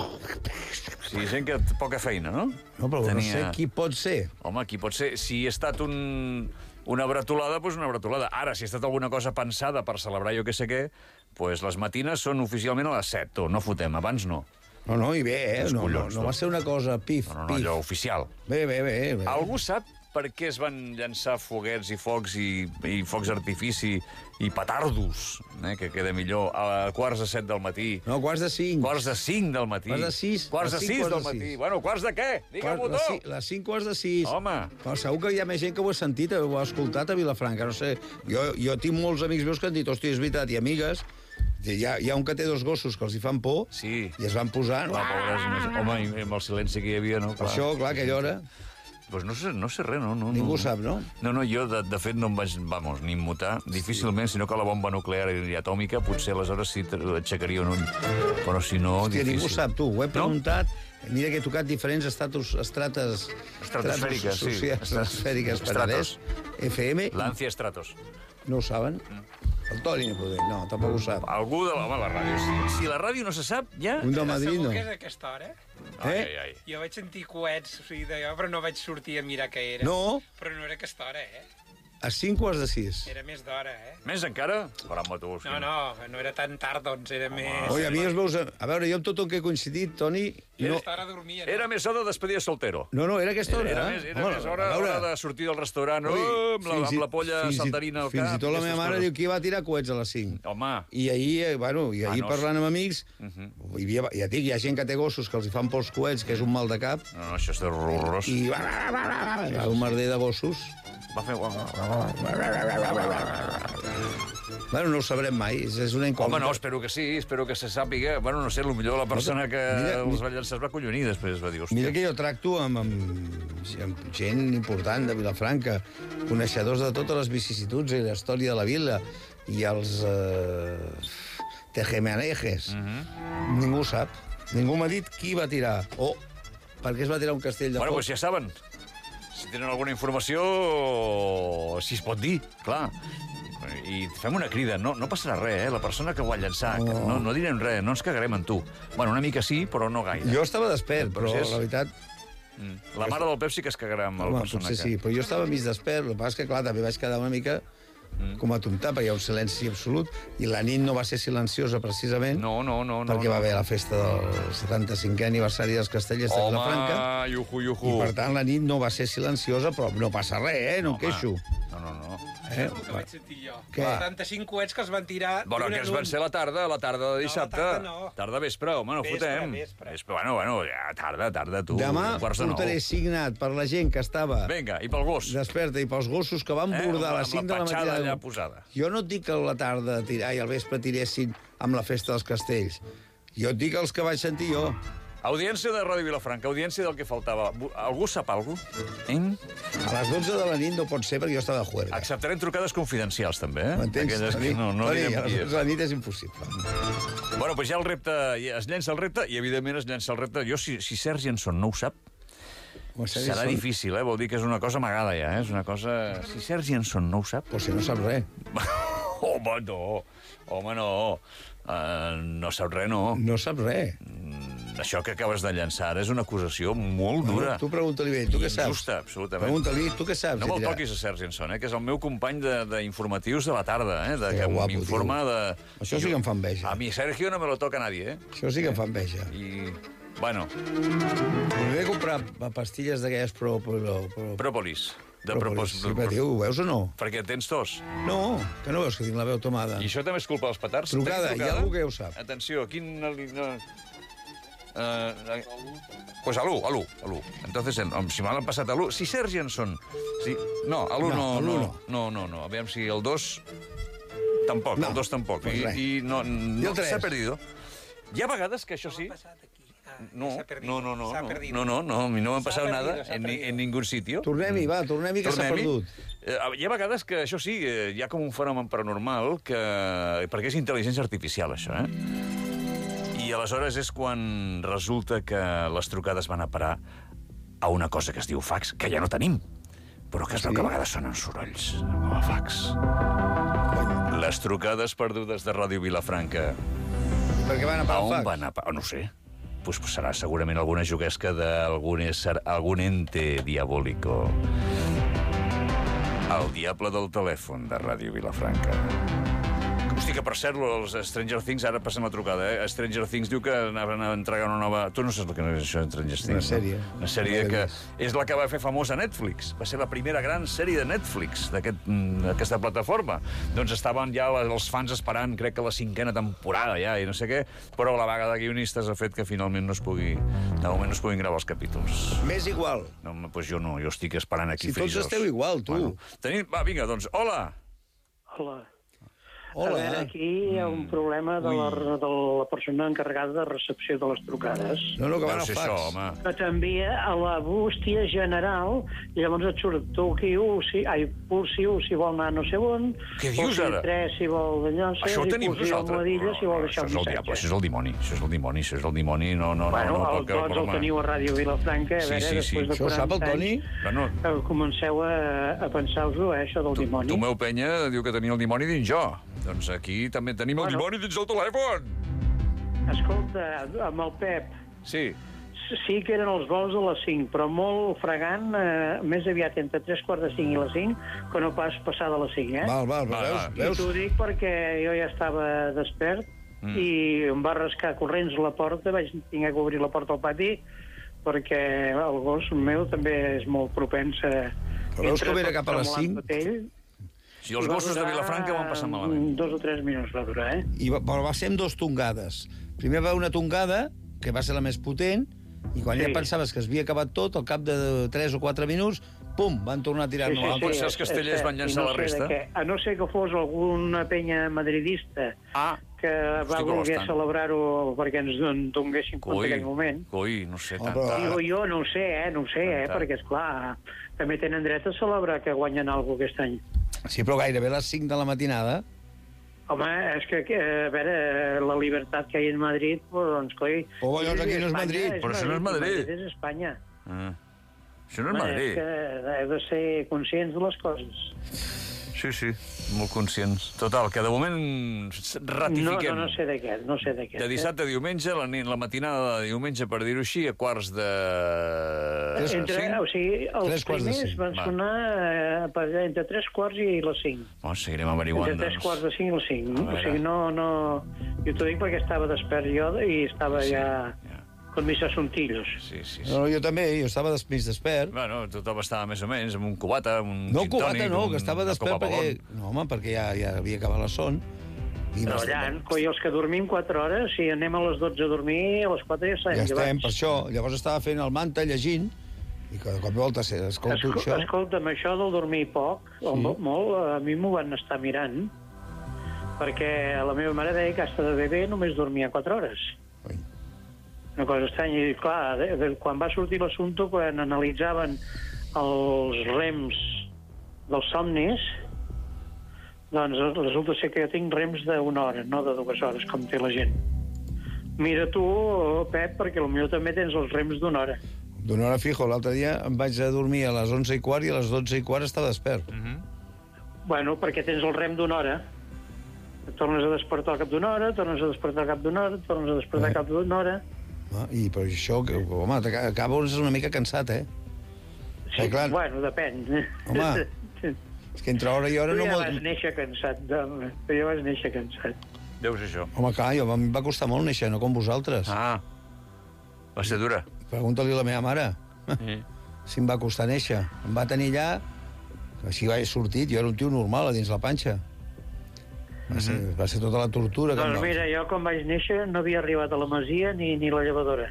Sí, gent que té poca feina, no? No, però no sé qui pot ser. Home, qui pot ser? Si ha estat un... una bretolada, doncs una bretolada. Ara, si ha estat alguna cosa pensada per celebrar jo que sé què, doncs les matines són oficialment a les set, tu, no fotem, abans no. No, no, i bé, eh? Els No, no, collons, no tu. va ser una cosa pif, No, no, no, pif. allò oficial. Bé, bé, bé. bé. Algú sap per què es van llançar foguets i focs i, i focs d'artifici i petardos, eh, que queda millor, a quarts de set del matí? No, quarts de cinc. Quarts de cinc del matí. Quarts de sis. Quarts de Les cinc, sis quarts del de matí. sis. Bueno, quarts de què? Digue-m'ho Quart- les, tu! cinc, les cinc quarts de sis. Home. Però segur que hi ha més gent que ho ha sentit, ho ha escoltat a Vilafranca, no sé. Jo, jo tinc molts amics meus que han dit, hòstia, és veritat, i amigues, hi ha, hi ha un que té dos gossos que els hi fan por, Sí. i es van posar... Clar, pobres, més... Home, i amb el silenci que hi havia, no? Per això, clar, a aquella hora... Pues no sé, no sé res, no. no Ningú no. sap, no? No, no, jo, de, de fet, no em vaig, vamos, ni immutar. Difícilment, si no que la bomba nuclear i atòmica, potser aleshores sí aixecaria un ull. Però si no, Hòstia, difícil. ningú sap, tu. Ho he No? preguntat. Mira que he tocat diferents estatus, estrates... Estratosfèriques, sí. socials, Estratosfèriques, Estratos. Penedès, F M. Lancia Stratos. No ho saben? El Toni Prudent, no, tampoc ho sap. Algú de la, home, la ràdio. Si, si la ràdio no se sap, ja... Un de Madrid, Segur no. que és a aquesta hora. Ai, Eh? ai, ai. Jo vaig sentir coets, o sigui, d'allò, però no vaig sortir a mirar què era. No, Però no era aquesta hora, eh? a cinc quarts de sis. Era més d'hora, eh? Més encara? Però amb tu, No, no, no era tan tard, doncs, era més... Oi, a mi els veus... A veure, jo amb tot el que he coincidit, Toni... No. No, Aquesta hora dormia, no? Era més hora de despedir soltero. no, no era aquesta hora. Era, eh? més, era Home, més hora, a veure, hora de sortir del restaurant, oi, oh, amb, la, fins i- amb la polla fins i- saltarina al cap. Fins i tot la meva aquestes mare coses. diu que va tirar coets a les cinc. Home, I ahir, eh, bueno, i ahir Ah, no. parlant amb amics, Mhm. hi havia, ja et dic, hi ha gent que té gossos que els hi fan pels coets, que és un mal de cap, no, no, això és horrorós. i un merder de gossos. Va fer... Bueno, no ho sabrem mai, és, és una Home, incògnita. no, espero que sí, espero que se sàpiga. Bueno, no sé, potser la persona que Mira, els va llançar es va collonir després, va dir, hòstia. Mira que jo tracto amb, amb, amb gent important de Vilafranca, coneixedors de totes les vicissituds i la història de la vila, i els eh, tejemanejes. Mhm. Ningú sap. Ningú m'ha dit qui va tirar, o per què es va tirar un castell de Bueno, foc. doncs ja saben. Si tenen alguna informació, si es pot dir, clar. I fem una crida, no, no passarà res, eh? La persona que ho va llançar, que no, no direm res, no ens cagarem en tu. Bueno, una mica sí, però no gaire. Jo estava despert, El però procés- la veritat... La mare del Pep sí que es cagarà amb la Home, persona potser que... sí, però jo estava mig despert, el que passa és que, clar, també vaig quedar una mica com a tontar, perquè hi ha un silenci absolut, i la nit no va ser silenciosa, precisament, No, no, no. no perquè no. va haver la festa del setanta-cinquè aniversari dels Castellers de Vilafranca, Home, iuhu, i iuhu. per tant la nit no va ser silenciosa, però no passa res, eh? No em Home. queixo. No, no, no. Eh? El que vaig sentir jo. Què? setanta-cinc coets que es van tirar... Bueno, d'un que es en un. van ser a la tarda, a la tarda de dissabte. tarda no. Tarda vespre, home, no Vespre, fotem. vespre. vespre. Bueno, bueno, ja, tarda, tarda, tu. Demà quarts de nou. portaré signat per la gent que estava Vinga, i pel gos. desperta i pels gossos que van Eh, bordar a amb les la cinc de la petjada matinada. allà posada. Jo no et dic que a la tarda tirar i al vespre tiressin amb la festa dels castells. Jo et dic els que vaig sentir jo. Audiència de Ràdio Vilafranca, audiència del que faltava. Algú sap alguna cosa? Eh? A les dotze de la nit no pot ser perquè jo estava de juerga. Acceptarem trucades confidencials, també, eh? M'entens? Aquelles que Toni? no, no Toni, direm a les qui dotze és. de la nit és impossible. Bueno, doncs ja el repte, ja es llença el repte, i evidentment es llença el repte. Jo, si, si Sergi Enson no ho sap, Home, Sergi serà Enson- difícil, eh? Vol dir que és una cosa amagada, ja, eh? És una cosa... Si Sergi Enson no ho sap... O si no sap res. Home, no. Home, no. Uh, no sap res, no. No sap res. Mm, Això que acabes de llançar ara és una acusació molt dura. Tu pregunta-li bé, tu què saps? Injusta, absolutament. Pregunta-li, tu què saps? No de me'l tirar? toquis a Sergi Enson, eh, que és el meu company de- d'informatius de, de la tarda, eh, de, Que que guapo, m'informa tio. de... Això sí que em fa enveja. A mi Sergio no me lo toca nadie, eh? Això sí que em fa enveja. I, bueno, Volia comprar pastilles d'aquelles pro... pro, pro pròpolis. De Propolis. propòsit. Sí, però, tio, ho veus o no? Perquè tens tos. No, que no veus que tinc la veu tomada. I això també és culpa dels petards? Trucada, Tenim hi ha algú que ja ho sap. Atenció, quin... No, Uh, pues a l'u, a l'u, a l'u. Entonces, en, si me l'han passat a l'u... Si Sergi Enson... Si, no, a l'u No, no, a l'u no, no. no, no, no. Aviam si el dos... Tampoc, No, el dos tampoc. pues I, res. i no, no el tres? s'ha perdido. Hi ha vegades que això sí... Passat aquí. Ah, No, s'ha perdido. no, no, no, S'ha no, perdido. no, no, no, a mi no m'ha S'ha passat perdido, nada s'ha en, ni- perdido. en ningún sitio. Tornem-hi, va, tornem-hi, que s'ha Tornem-hi. perdut. Eh, Hi ha vegades que, això sí, eh, hi ha com un fenomen paranormal que... perquè és intel·ligència artificial, això, eh? I aleshores és quan resulta que les trucades van a parar a una cosa que es diu fax, que ja no tenim, però que es veu Sí? que a vegades sonen sorolls, com a fax. Les trucades perdudes de Ràdio Vilafranca. Per què van a A parar on el fax? van a parar? No sé. Pues serà segurament alguna juguesca d'algun ésser, algun ente diabólico. El diable del telèfon de Ràdio Vilafranca. Hosti, que per cert, els Stranger Things, ara passem la trucada, eh? Stranger Things diu que anaven a entregar una nova... Tu no saps el que és això, Stranger Things? Una sèrie. No? Una sèrie No l'he que vist. és la que va fer famosa Netflix. Va ser la primera gran sèrie de Netflix d'aquest, mm, d'aquesta plataforma. Doncs estaven ja els fans esperant, crec que la cinquena temporada ja, i no sé què, però la vaga de guionistes ha fet que finalment no es pugui... De moment no es puguin gravar els capítols. M'és igual. No, home, doncs jo no, jo estic esperant aquí Si tots frisós. esteu igual, tu. tenim... Va, vinga, doncs, hola! Hola. A veure, aquí hi ha un problema de la, de la persona encarregada de recepció de les trucades. No, no, que van Deu al ser fax. això, home. Que t'envia a la bústia general i llavors et surt tu aquí u, si, ai, pulsi u si vol anar no sé on, Què dius, pulsi ara? tres si vol d'allò, no sé, Això ho i tenim pulsi nosaltres. Almohadilla si vol No, deixar això un és el diable, missatge. això és el dimoni, això és el dimoni, això és el dimoni, no, no, Bueno, no, no, el, pot tots el broma. teniu a Ràdio Vilafranca, a Sí, veure, sí, sí. després de Això ho sap el quaranta Toni? anys, Bueno, que comenceu a, a pensar-vos-ho, eh, això del dimoni. Tomeu Penya diu que tenia el dimoni dins jo. Doncs aquí també tenim el Bueno. dimoni dins el telèfon. Escolta, amb el Pep, Sí. sí que eren els vols a les cinc, però molt fregant, eh, més aviat entre tres quarts de cinc i les cinc, que no pas passar de les cinc, eh? Val, val, Va, veus? va. I veus? t'ho dic perquè jo ja estava despert mm. i em va rascar corrents la porta, vaig tenir que obrir la porta al pati perquè el gos meu també és molt propens a... Però veus entre com era tot cap a les tremolant cinc? tot ell, Si els i va gossos de durar, Vilafranca van passar malament. Dos o tres minuts va durar, eh? I va, però va ser amb dos tongades. Primer va una tongada, que va ser la més potent, i quan Sí. ja pensaves que es havia acabat tot, al cap de tres o quatre minuts, pum, van tornar a tirar-nos sí, la sí. potser els castellers és- van llançar i la sé de resta. què. A no ser que fos alguna penya madridista Ah, que va Hosti, com voler estan. celebrar-ho perquè ens en donguessin compte en aquell moment. coi, no sé, Oh, tant, però- tant. Digo jo, no ho sé, eh, no ho sé, eh, Tant. perquè, esclar, també tenen dret a celebrar que guanyen alguna cosa aquest any. Sí, però gairebé a les cinc de la matinada. Home, és que, que, a veure, la llibertat que hi ha en Madrid, doncs, coi... Oh, llavors aquí no és Espanya Madrid. Però això no és Madrid. Madrid és Espanya. Ah. Això no és Home, Madrid. És que heu de ser conscients de les coses. Sí, sí, molt conscients. Total, que de moment No, ratifiquem. no, no sé de què, no sé de què. De dissabte a diumenge, la, nit, la matinada de diumenge, per dir-ho així, a quarts de... Tres, Entre, cinc? o sigui, els Tres quarts de primers cinc, van va. sonar eh, per allà entre tres quarts i les cinc. Bon, seguirem averiguant, Entre tres doncs. quarts de cinc i les cinc. A O veure. sigui, no, no... Jo t'ho dic perquè estava despert jo i estava Sí, ja ja. con mis asuntillos. Sí, sí, sí. No, jo també, jo estava des- mig despert. Bueno, tothom estava més o menys amb un cubata, amb un No, gin cubata tònic, no, un- que estava una despert copa perquè... Balón. No, home, perquè ja, ja havia acabat la son. I Però vas- allà, coi, els que dormim quatre hores, si anem a les dotze a dormir, a les quatre ja estem Ja estem, llevats. per això. Llavors estava fent el manta, llegint, i que de cop i volta se- escolto Esco això. Escolta'm, això del dormir poc, sí. o mo- molt, a mi m'ho van estar mirant, perquè la meva mare deia que hasta de bebè només dormia quatre hores. Ui. Una cosa estranya. I, clar, de, de, quan va sortir l'assumpte, quan analitzaven els rems dels somnis, doncs resulta ser que jo tinc rems d'una hora, no de dues hores, com té la gent. Mira tu, Pep, perquè potser també tens els rems d'una hora. D'una hora fijo. L'altre dia em vaig a dormir a les onze i quart i a les dotze i quart estava despert. Bueno, perquè tens el rem d'una hora. Et tornes a despertar al cap d'una hora, tornes a despertar al cap d'una hora, tornes a despertar al cap d'una hora. Ah, I per això, que, home, t'aca- acabes una mica cansat, eh? Sí, Eh, clar. bueno, depèn. Home, És que entre hora i hora Tu no... ja Mo... vas néixer cansat, home. Tu ja vas néixer cansat. Deu ser això. Home, clar, jo, a mi em va costar molt néixer, no com vosaltres. Ah, va ser dura. Pregunta-li a la meva mare. Sí. Si em va costar néixer. Em va tenir allà... Així vaig sortit, jo era un tio normal a dins la panxa. Va ser, va ser tota la tortura que em Doncs va... mira, jo quan vaig néixer no havia arribat a la masia ni, ni la llevadora.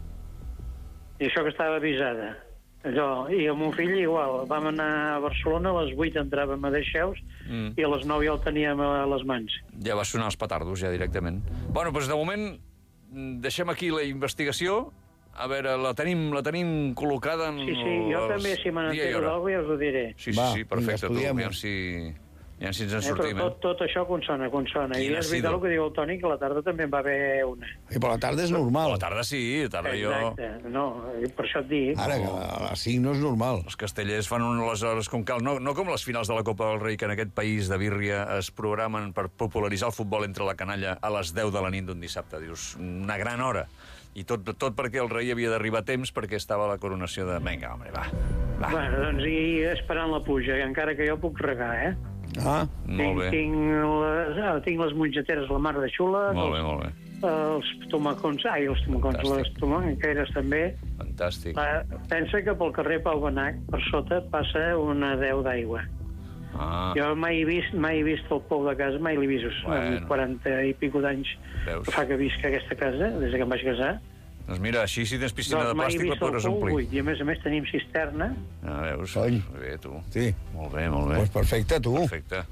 I això que estava avisada. Allò, i amb un fill igual. Vam anar a Barcelona, a les vuit entràvem a Deixeus Mm. i a les nou ja el teníem a les mans. Ja va sonar els petardos, ja, directament. Bueno, doncs de moment mm, deixem aquí la investigació. A veure, la tenim, la tenim col·locada en... Sí, sí, jo els també, si me dia i n'entero hora. d'algú, ja us ho diré. Sí, sí, Va, sí, perfecte, vinga, tu. estudiem-ho. Aviam si, aviam si ens en Eh, però sortim, tot, eh? tot això consona, consona. I Quina és ha veritat sido? el que diu el Toni, que a la tarda també en va haver una. I per la tarda és A normal. la tarda sí, a la tarda jo... Exacte. No, per això et dic. Ara, que a les cinc no és normal. Els castellers fan un- les hores com cal. No, no com les finals de la Copa del Rei, que en aquest país de birria es programen per popularitzar el futbol entre la canalla a les deu de la nit d'un dissabte. Dius, una gran hora. I tot, tot perquè el rei havia d'arribar a temps perquè estava a la coronació de... Vinga, home, va. va. Bueno, doncs i esperant la pluja, encara que jo puc regar, eh? Ah, Molt tinc, bé, Tinc les, ah, tinc les mongeteres la mar de xula, molt bé, els, molt bé. els tomacons, ai, els tomacons, Fantàstic. les tomaqueres també. Fantàstic. Ah, pensa que pel carrer Pau Benac, per sota, passa una deu d'aigua. Ah, Jo mai he vist, mai he vist el pou de casa, mai l'he vist, Bueno. amb quaranta i pico d'anys Veus? que fa que visc a aquesta casa, des que em vaig casar. doncs mira, així si tens piscina Doncs de mai he plàstic la vist el podràs pou omplir. buit, i a més a més tenim cisterna. Ah, veus? Cony. Bé, tu. sí. Molt bé, molt bé. Doncs perfecte, tu. Perfecte.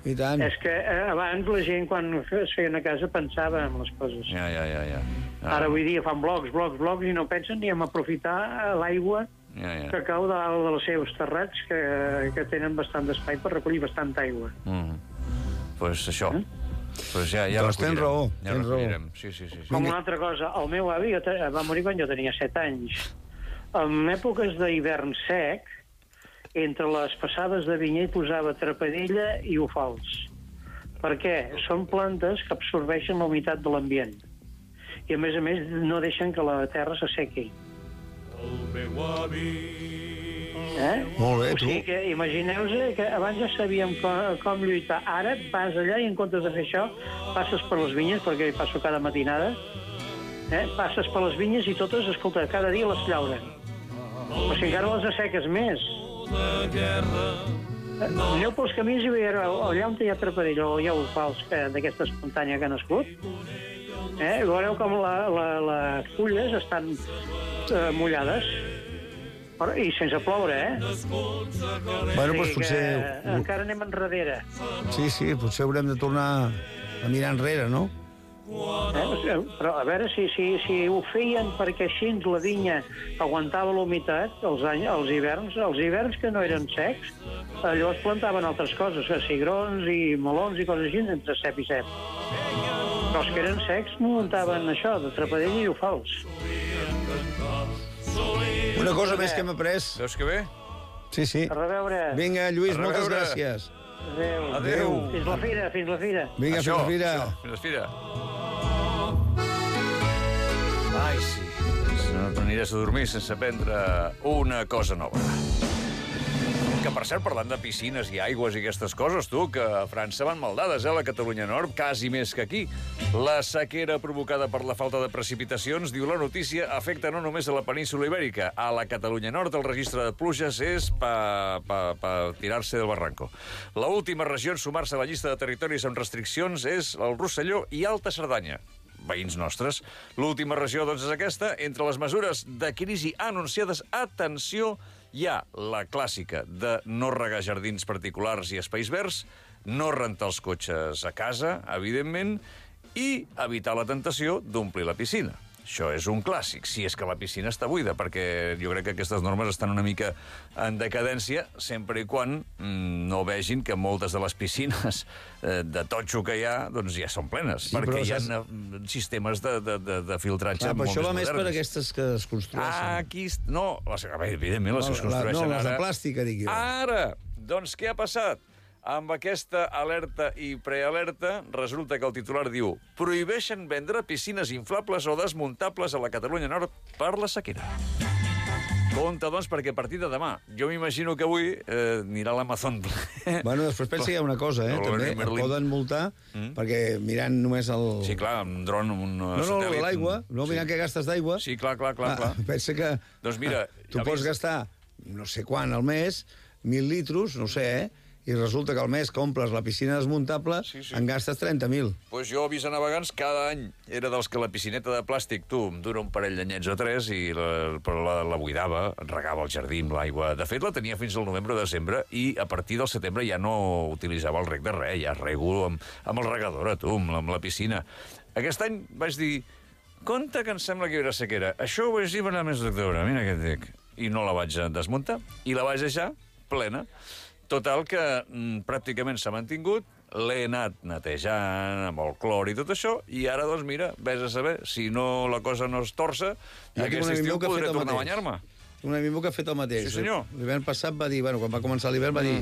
I tant. És que eh, abans la gent, quan es feien a casa, pensava en les coses. Ja, ja, ja. ja. Ah. Ara avui dia fan blocs, blocs, blocs, i no pensen ni en aprofitar l'aigua Ja, ja. que cau dalt dels seus terrats, que, que tenen bastant d'espai per recollir bastanta aigua. Mm. Pues això. Eh? Pues ja, ja Doncs tens recollirem. raó, Ja tens recollirem. Sí, sí, sí. sí. Com una altra cosa, el meu avi jo te- va morir quan jo tenia set anys. En èpoques d'hivern sec, entre les passades de vinya hi posava trapadella i ufals. Per què? Són plantes que absorbeixen la humitat de l'ambient. I, a més a més, no deixen que la terra s'assequi. Eh? Molt bé, O tu. sigui que imagineu-vos que abans ja sabíem com, com lluitar. Ara vas allà i en comptes de fer això passes per les vinyes, perquè hi passo cada matinada, eh? passes per les vinyes i totes, escolta, cada dia les llauren. O sigui, encara les asseques més. Eh, Aneu pels camins i veieu allà on hi ha trapadella o hi ha ufals d'aquesta espontània que ha nascut. Eh? Veureu com la, la, les fulles estan eh, mullades. Però, i sense ploure, eh? Bueno, doncs O sigui potser... que encara anem enrere. Sí, sí, potser haurem de tornar a mirar enrere, no? Eh? Però a veure si, si, si ho feien perquè així la vinya aguantava l'humitat els, any, els hiverns, els hiverns que no eren secs, allò es plantaven altres coses, cigrons i melons i coses així, entre cep i cep. Però els que eren secs muntaven això, de trapadella i ufals. Una cosa més que hem après. Veus que bé? Sí, sí. A reveure. Vinga, Lluís, A moltes reveure. gràcies. Adéu. Adéu. Fins la fira, fins la fira. Vinga, Això, fins a fira. això, Fins a fira. Ai, sí. No t'aniràs a dormir sense aprendre una cosa nova. Que, per cert, parlant de piscines i aigües i aquestes coses, tu, que a França van maldades, eh, la Catalunya Nord, quasi més que aquí. La sequera provocada per la falta de precipitacions, diu la notícia, afecta no només a la península Ibèrica. A la Catalunya Nord el registre de pluges és pa, pa, pa tirar-se del barranco. La última regió en sumar-se a la llista de territoris amb restriccions és el Rosselló i Alta Cerdanya, veïns nostres. L'última regió, doncs, és aquesta. Entre les mesures de crisi anunciades, atenció, hi ha la clàssica de no regar jardins particulars i espais verds, no rentar els cotxes a casa, evidentment, i evitar la tentació d'omplir la piscina. Això és un clàssic, si és que la piscina està buida, perquè jo crec que aquestes normes estan una mica en decadència, sempre i quan mm, no vegin que moltes de les piscines eh, de totxo que hi ha doncs ja són plenes, Sí, perquè però hi ha saps- eh, sistemes de, de, de, de filtratge Clar, però molt això va més més per moderns. aquestes que es construeixen. Ah, aquí... est- No, les, a veure, evidentment, les que es No, la- construeixen no, les de ara... plàstic, dic jo. Ara! Doncs què ha passat? Amb aquesta alerta i prealerta, resulta que el titular diu prohibeixen vendre piscines inflables o desmuntables a la Catalunya Nord per la sequera. Compte, doncs, perquè a partir de demà, jo m'imagino que avui eh, anirà l'Amazon ple. Bueno, després pensa que hi ha una cosa, eh, El també. Et Merlin. poden multar Mm. perquè mirant només el... Sí, clar, un dron, un No, no, satèl·lit... l'aigua, no sí. mirant què gastes d'aigua. Sí, clar, clar, clar, clar. Pensa que... Doncs mira, tu ja pots vist- gastar no sé quan al mes, mil litros, no sé, eh? I resulta que al mes compres la piscina desmuntable, Sí, sí. en gastes trenta mil. Pues jo, avís a navegants, cada any era dels que la piscineta de plàstic, tu, em dura un parell d'anyets o tres i la, però la, la buidava, regava el jardí amb l'aigua. De fet, la tenia fins al novembre o desembre i a partir del setembre ja no utilitzava el reg de res, ja rego amb, amb el regador, tu, amb la, amb la piscina. Aquest any vaig dir, compte que em sembla que hi haurà sequera. Això ho vaig dir per anar més d'octubre, mira què et dic. I no la vaig desmuntar, i la vaig deixar plena. Total, que mm, pràcticament s'ha mantingut, l'he anat netejant amb el clor i tot això, i ara, doncs, mira, vés a saber, si no la cosa no es torça, Jo tinc aquest un amic estiu meu que ha podré fet el tornar a mateix. banyar-me. Un amic meu que ha fet el mateix. Sí, senyor. L'hivern passat va dir, bueno, quan va començar l'hivern va dir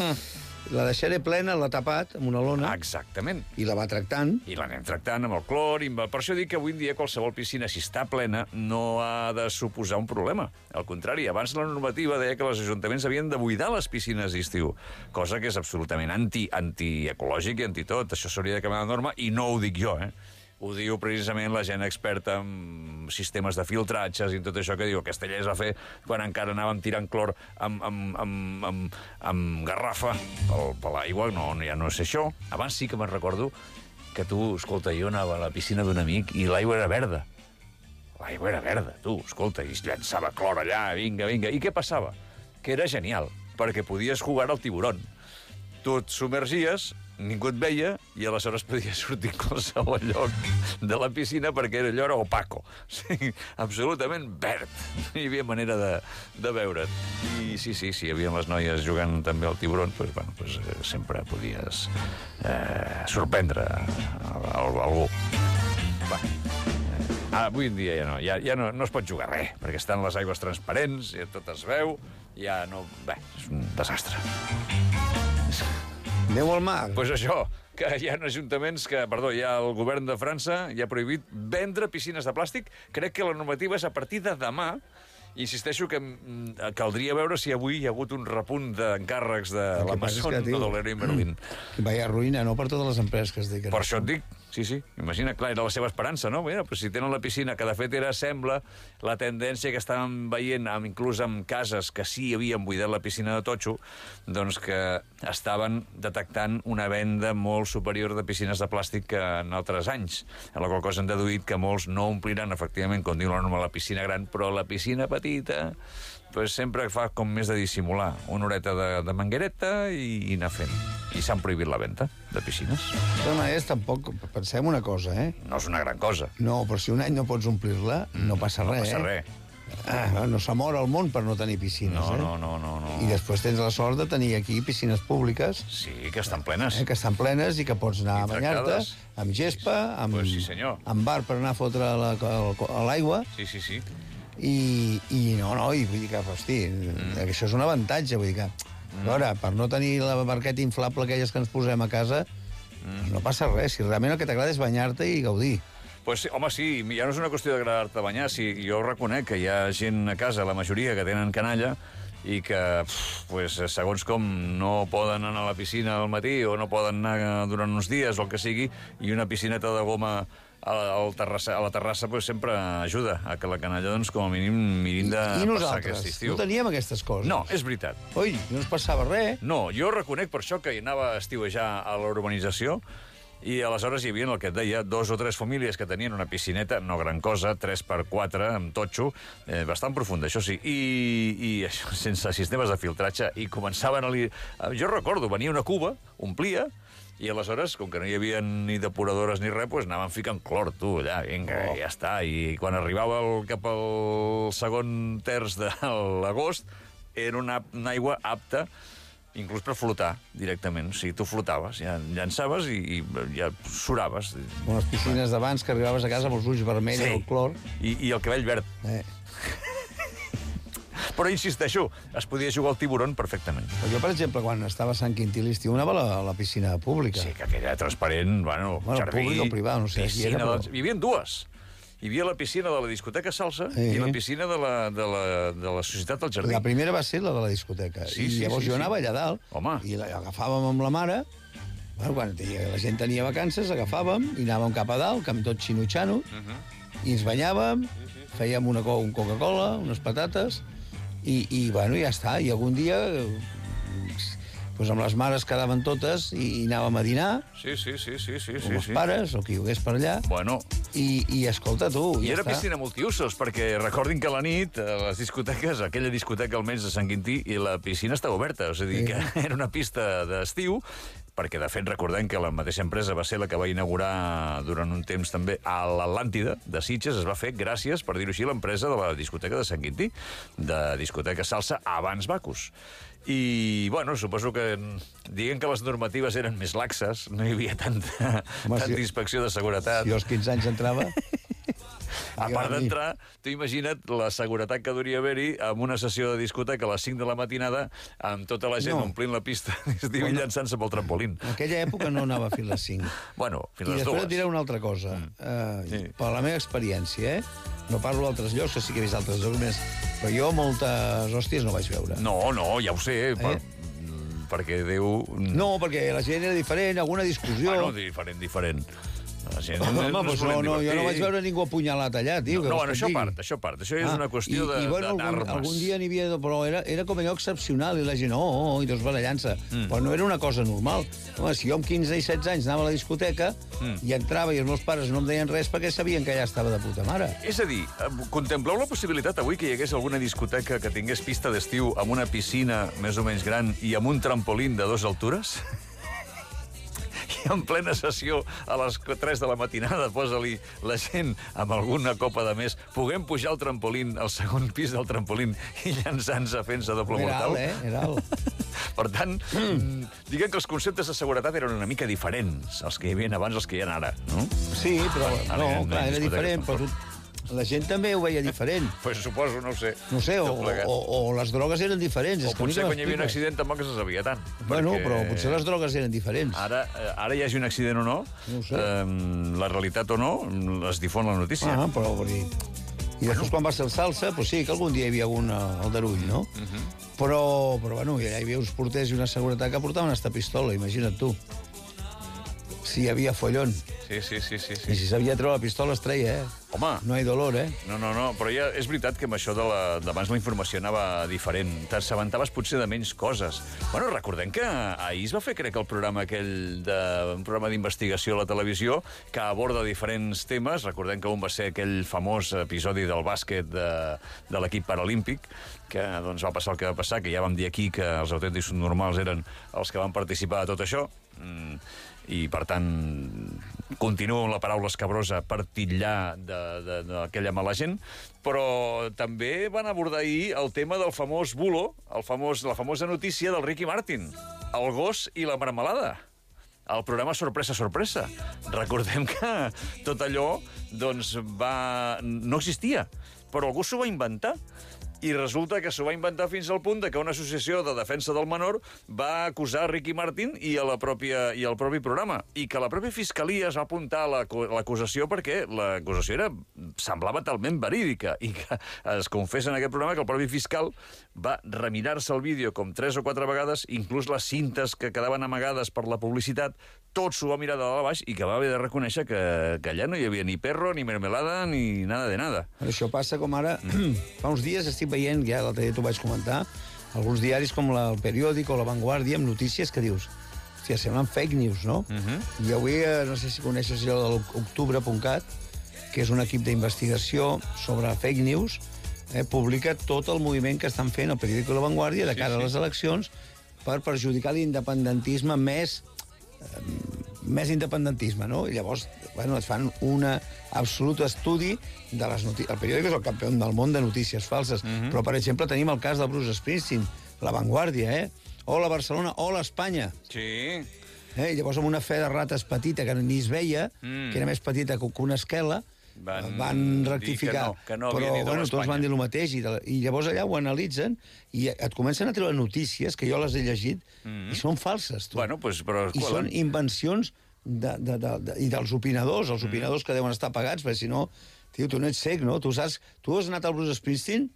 la deixaré plena, l'ha tapat amb una lona Exactament. i la va tractant. I l'anem tractant amb el clor. I amb... Per això dic que avui en dia qualsevol piscina, si està plena, no ha de suposar un problema. Al contrari, abans la normativa deia que els ajuntaments havien de buidar les piscines d'estiu, cosa que és absolutament anti, antiecològic i antitot. Això s'hauria de canviar la norma, i no ho dic jo, eh? Ho diu precisament la gent experta en sistemes de filtratges i tot això que diu. Aquesta llei es va fer quan encara anàvem tirant clor amb, amb, amb, amb, amb garrafa per, per l'aigua, no, ja no sé això. Abans sí que me'n recordo que tu, escolta, jo anava a la piscina d'un amic i l'aigua era verda. L'aigua era verda, tu, escolta, i es llançava clor allà, vinga, vinga. I què passava? Que era genial, perquè podies jugar al tiburón. Tu et submergies ningú et veia i aleshores podies sortir a qualsevol lloc de la piscina perquè allò era opaco. O sigui, absolutament verd. No hi havia manera de, de veure't. I sí, sí, sí, hi havia les noies jugant també al tiburon, doncs, bueno, doncs, eh, sempre podies eh, sorprendre algú. Va. Ah, avui en dia ja no, ja, ja no, no es pot jugar res, perquè estan les aigües transparents, ja tot es veu, ja no... Bé, és un desastre. Aneu al mar. Doncs pues això, que hi ha ajuntaments que, perdó, hi ha el govern de França ja ha prohibit vendre piscines de plàstic. Crec que la normativa és a partir de demà. Insisteixo que mm, caldria veure si avui hi ha hagut un repunt d'encàrrecs de l'Amazon o de l'Leroy Merlin. Vaya ruïna, no? Per totes les empreses que es dediquen. Per això et dic, sí, sí. Imagina, clar, era la seva esperança, no? Mira, però si tenen la piscina, que de fet era, sembla, la tendència que estàvem veient, amb, inclús amb cases que sí havien buidat la piscina de totxo, doncs que estaven detectant una venda molt superior de piscines de plàstic que en altres anys. A la qual cosa han deduït que molts no ompliran, efectivament, com diu la norma, la piscina gran, però la piscina petita, pues sempre fa com més de dissimular. Una horeta de, de manguereta i, i anar fent. I s'han prohibit la venda de piscines. De totes maneres, tampoc pensem una cosa, eh? No és una gran cosa. No, però si un any no pots omplir-la, no passa No res, passa eh? res. Ah, no s'ha mort el món per no tenir piscines, No, eh? no, no, no, no. I després tens la sort de tenir aquí piscines públiques, Sí, que estan plenes. eh, que estan plenes i que pots anar I a banyar-te tractades. amb gespa, amb, Pues sí, senyor. amb bar per anar a fotre la- el- a l'aigua, Sí, sí, sí. i, i no, no, i vull dir que, hosti, mm. que això és un avantatge, vull dir que, mm. a veure, per no tenir la barqueta inflable aquelles que ens posem a casa, mm. no passa res, si realment el que t'agrada és banyar-te i gaudir. Pues, sí, home, sí, ja no és una qüestió d'agradar-te banyar. Sí, jo reconec que hi ha gent a casa, la majoria, que tenen canalla, i que, pff, pues, segons com, no poden anar a la piscina al matí o no poden anar durant uns dies o el que sigui, i una piscineta de goma al terrassa, a la terrassa pues, sempre ajuda a que la canalla, doncs, com a mínim, mirin de I, i passar nosaltres? aquest estiu. No teníem aquestes coses? No, és veritat. Oi, no ens passava res. No, jo reconec per això que hi anava a estiuejar a la urbanització i aleshores hi havia el que et deia, dos o tres famílies que tenien una piscineta, no gran cosa, tres per quatre, amb totxo, eh, bastant profunda, això sí, i, i això, sense sistemes de filtratge, i començaven a... Li... Jo recordo, venia una cuba, omplia, i aleshores, com que no hi havia ni depuradores ni res, pues anaven ficant clor, tu, allà, vinga, oh. ja està. I quan arribava el, cap al segon terç de l'agost, era una, una aigua apta inclús per flotar directament. O sigui, tu flotaves, ja llançaves i, i ja suraves. Unes piscines d'abans que arribaves a casa amb els ulls vermells, Sí. el clor. I, i el cabell verd. Eh. Però insisteixo, es podia jugar al tiburon perfectament. Però jo, per exemple, quan estava a Sant Quintí a l'estiu, anava a la, a la piscina pública. Sí, que aquella transparent, bueno, Bueno, jardí... públic o privat, no sé qui piscina era, però- de... Hi havia dues. Hi havia la piscina de la discoteca Salsa Sí. i la piscina de la, de la, de la Societat del Jardí. La primera va ser la de la discoteca. Sí, I sí, llavors sí, jo sí. anava allà dalt. Home. I la agafàvem amb la mare. Bueno, quan tenia, la gent tenia vacances, agafàvem i anàvem cap a dalt, amb tot xinutxano, uh -huh. i ens banyàvem, fèiem una, co- un Coca-Cola, unes patates, i, i, bueno, ja està. I algun dia, doncs amb les mares quedaven totes i, i anàvem a dinar, Sí, sí, sí, sí, sí, amb sí, els sí. pares, o qui hi hagués per allà, Bueno, i, i escolta, tu, i ja era està. piscina multiusos, perquè recordin que a la nit, a les discoteques, aquella discoteca almenys de Sant Quintí, i la piscina estava oberta, és a dir, Sí. que era una pista d'estiu, perquè, de fet, recordem que la mateixa empresa va ser la que va inaugurar durant un temps també a l'Atlàntida de Sitges, es va fer gràcies, per dir-ho així, a l'empresa de la discoteca de Sant Quintí, de discoteca Salsa abans Bacus. I, bueno, suposo que diguen que les normatives eren més laxes, no hi havia tanta, Home, tanta si- inspecció de seguretat. Si jo als quinze anys entrava... A part Digue'm, d'entrar, tu imagina't la seguretat que duria haver-hi amb una sessió de discoteca a les cinc de la matinada amb tota la gent No. omplint la pista d'estiu i llançant-se pel trampolín. En aquella època no anava fins les cinc. Bueno, fins I les després dues. et diré una altra cosa. Mm. Uh, Sí. Per la meva experiència, eh? No parlo d'altres llocs, que sí que he vist altres llocs més, però jo moltes hòsties no vaig veure. No, no, ja ho sé, per, Eh? perquè Déu... No, perquè la gent era diferent, alguna discussió... Bueno, diferent, diferent. La gent Home, no pues es no, volen no, jo no divertir. vaig veure ningú apunyalat allà, tio. No, que no, vols bueno, que et això a digui? part, això a part. Això és una qüestió i, de- i, bueno, d'armes. algun, algun dia n'hi havia... Però era, era com allò excepcional, i la gent, oh, oh, i dos barallant-se. Mm. Però no era una cosa normal. Home, si jo amb quinze i setze anys anava a la discoteca mm. i entrava i els meus pares no em deien res perquè sabien que ja estava de puta mare. És a dir, eh, contempleu la possibilitat avui que hi hagués alguna discoteca que tingués pista d'estiu amb una piscina més o menys gran i amb un trampolín de dues altures? en plena sessió a les tres de la matinada posa-li la gent amb alguna copa de més, puguem pujar al trampolín, al segon pis del trampolín i llançant-se fent-se doble Era mortal. alt, eh? Era alt. Per tant, mm. diguem que els conceptes de seguretat eren una mica diferents, els que hi havia abans els que hi ha ara, no? Sí, però Ara no, ja no clar, hi era discutirem, diferent, però tampoc. tu- la gent també ho veia diferent. Pues suposo, no ho sé. No sé, o, Tot plegat. o, o les drogues eren diferents. O és que a mi potser que quan hi havia un m'expliques. accident tampoc se sabia tant. Bueno, perquè però potser les drogues eren diferents. Ara, eh, ara hi hagi un accident o no, No ho sé. eh, la realitat o no, es difon la notícia. Ah, però vull dir... I després, quan va ser el salsa, doncs sí, que algun dia hi havia algun uh, aldarull, no? Uh Mhm. -huh. Però, però, bueno, allà hi havia uns porters i una seguretat que portaven esta pistola, imagina't tu. Si hi havia follon. Sí, sí, sí, sí, I sí. si sabia treure la pistola es treia, eh? Home, No hi dolor, eh? no, no, no, però ja és veritat que amb això de la- d'abans la, informació anava diferent. T'assabentaves potser de menys coses. Bueno, recordem que ahir es va fer, crec, el programa aquell de, un programa d'investigació a la televisió que aborda diferents temes. Recordem que un va ser aquell famós episodi del bàsquet de, de l'equip paralímpic, que doncs, va passar el que va passar, que ja vam dir aquí que els autèntics normals eren els que van participar de tot això. Mm. I, per tant, continuo amb la paraula escabrosa per titllar d'aquella mala gent, però també van abordar ahir el tema del famós bulo, el famós, la famosa notícia del Ricky Martin, el gos i la marmelada. El programa Sorpresa, Sorpresa. Recordem que tot allò doncs, va... no existia, però algú s'ho va inventar. I resulta que s'ho va inventar fins al punt de que una associació de defensa del menor va acusar Ricky Martin i, a la pròpia, i al propi programa. I que la pròpia fiscalia es va apuntar a l'acusació perquè l'acusació era, semblava talment verídica. I que es confessa en aquest programa que el propi fiscal va remirar-se el vídeo com tres o quatre vegades, inclús les cintes que quedaven amagades per la publicitat, tot s'ho va mirar de dalt a baix i que va haver de reconèixer que, que allà no hi havia ni perro, ni mermelada, ni nada de nada. Però això passa com ara... Fa uns dies estic veient, ja l'altre dia t'ho vaig comentar, alguns diaris com la, el Periòdic o La Vanguardia amb notícies que dius, hòstia, semblen fake news, no? Uh -huh. I avui, eh, no sé si coneixes allò de l'octubre punt cat, que és un equip d'investigació sobre fake news, eh, publica tot el moviment que estan fent el Periòdic i La Vanguardia de cara sí, sí. a les eleccions per perjudicar l'independentisme més... Eh, més independentisme, no? I llavors, bueno, et fan un absolut estudi de les notícies. El periòdic és el campió del món de notícies falses, mm -hmm. però, per exemple, tenim el cas de Bruce Springsteen, La Vanguardia, eh? O la Barcelona, o l'Espanya. Sí. Eh? I llavors, amb una fe de rates petita, que ni es veia, mm. que era més petita que una esquela, van, van rectificar. Que no, que no però, bueno, tots van dir el mateix, i, de, i llavors allà ho analitzen, i et comencen a treure notícies, que jo les he llegit, mm. i són falses, tu. Bueno, pues, però... I són invencions de, de, de, de, i dels opinadors, els opinadors mm. que deuen estar pagats, perquè si no, tio, tu no ets cec, no? Tu saps, tu has anat al Bruce Springsteen?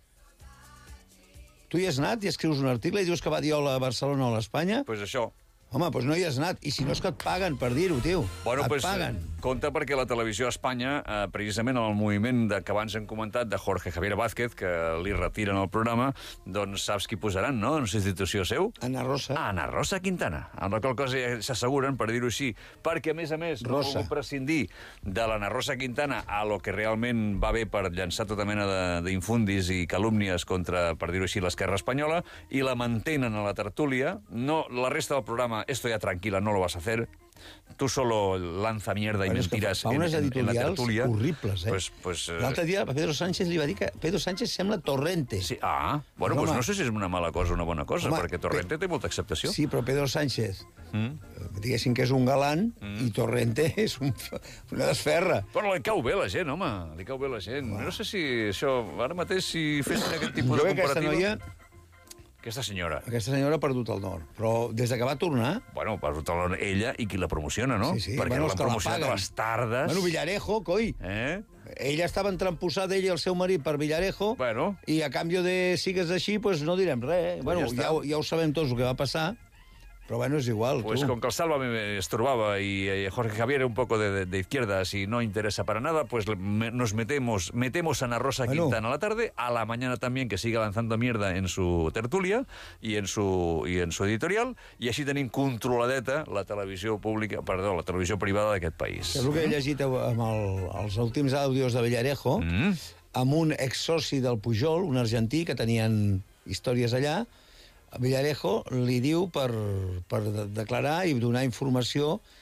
Tu hi has anat i escrius un article i dius que va dir hola a Barcelona o a l'Espanya? Pues això. Home, doncs no hi has anat. I si no és que et paguen per dir-ho, tio. Bueno, et pues, paguen. Compte perquè la televisió a Espanya, eh, precisament amb el moviment de, que abans hem comentat de Jorge Javier Vázquez, que li retiren el programa, doncs saps qui posaran, no?, en substitució seu? Ana Rosa. Ana Rosa Quintana. Amb la qual cosa ja s'asseguren, per dir-ho així, perquè, a més a més, no Rosa. han volgut prescindir de l'Anna Rosa Quintana a lo que realment va bé per llançar tota mena d'infundis i calúmnies contra, per dir-ho així, l'esquerra espanyola, i la mantenen a la tertúlia. No, la resta del programa, esto ya tranquila, no lo vas a hacer. Tú solo lanza mierda y Bueno, mentiras fa en, unes en, en la editorials tertúlia. horribles, eh? Pues, pues, eh, L'altre dia a Pedro Sánchez li va dir que Pedro Sánchez sembla Torrente. Sí, ah, bueno, Home. pues no sé si és una mala cosa o una bona cosa, Home, perquè Torrente té molta acceptació. Sí, però Pedro Sánchez, Mm. eh, diguéssim que és un galant, mm. i Torrente és un, una desferra. Però li cau bé la gent, home, li cau bé la gent. No sé si això, ara mateix, si fessin aquest tipus Jo de crec que aquesta comparativa... noia, Aquesta senyora. aquesta senyora ha perdut el nord, però des de que va tornar... Bueno, per total, ella i qui la promociona, no? Sí, sí, Perquè bueno, els l'han que la promocionat a paguen. les tardes. Bueno, Villarejo, coi. Eh? Ella estava entramposada, ella i el seu marit, per Villarejo, Bueno. i a canvi de sigues així, pues no direm res. Eh? Bueno, ja ja, està. ho- ja ho sabem tots el que va passar, però bueno, és igual, Pues tu. con que el Sálvame estorbaba y eh, Jorge Javier un poco de, de, de izquierdas y no interesa para nada, pues le- me- nos metemos metemos a Ana Rosa Bueno. Quintana a la tarde, a la mañana también que siga lanzando mierda en su tertulia y en su y en su editorial, i així tenim controladeta la televisió pública, perdó, la televisió privada d'aquest país. Que és el que he llegit amb el, els últims àudios de Villarejo, Mm. amb un exsoci del Pujol, un argentí, que tenien històries allà. Villarejo li diu per, per de- declarar i donar informació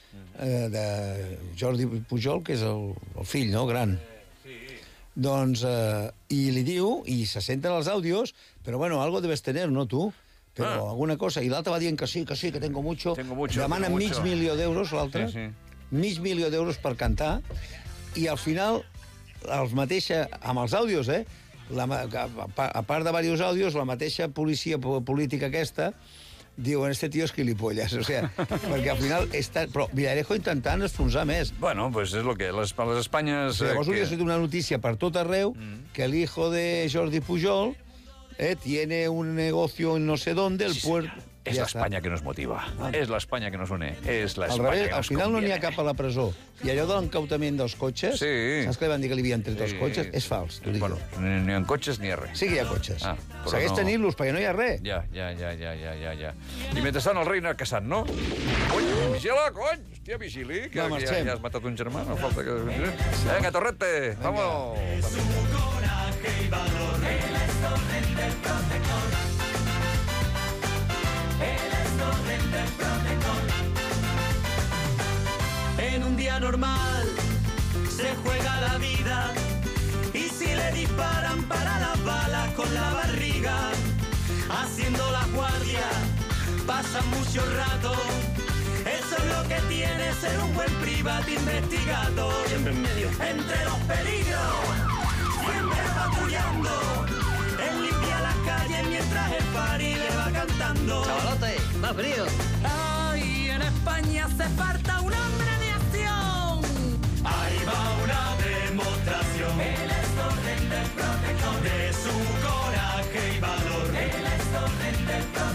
eh, de Jordi Pujol, que és el, el fill, no?, gran. Doncs, eh, i li diu, i se senten els àudios, però bueno, algo debes tener, no tu? Però Ah. alguna cosa. I l'altre va dient que sí, que sí, que tengo mucho. Tengo mucho, Demana tengo mig mucho. milió d'euros, l'altre. Sí, sí. Mig milió d'euros per cantar. I al final, els mateixa, amb els àudios, eh? La, ma- a a part de diversos àudios, la mateixa policia po- política aquesta diuen, este tío es gilipollas. O sea, perquè al final està... Però Villarejo intentant enfonsar més. Bueno, pues és lo que... Les, les Espanyes... O sigui, llavors eh, hauria que... sigut una notícia per tot arreu Mm. que el hijo de Jordi Pujol eh, tiene un negocio en no sé dónde, el Sí, puerto... senyor. És l'Espanya que nos motiva. És l'Espanya que nos une. És Al l'Espanya revés, que al nos final no n'hi ha conviene. cap a la presó. I allò de l'encautament dels cotxes, Sí. saps que li van dir que li havien tret els Sí. cotxes? És fals, t'ho dic Bueno, jo. ni, ni en cotxes ni en res. Sí que hi ha cotxes. Ah, però Segueix no- tenint-los, perquè no hi ha res. Ja, ja, ja, ja, ja, ja, ja. I mentrestant el rei anar caçant, no? Cony, vigila, cony! Hòstia, vigili, que, Va, que ja, marxem. ja has matat un germà, no falta que... Venga, Torrete, vamos! En un día normal se juega la vida y si le disparan para las balas con la barriga, haciendo la guardia, pasan mucho rato. Eso es lo que tiene ser un buen privado investigado. Siempre en medio. Entre los peligros, siempre patrullando. Él limpia las calles mientras el pari le va cantando. Chavalote, va frío. Ay, en España hace falta un hombre de acción. Ahí va una demostración. El estorrente del protector. De su coraje y valor. El estorrente del protector.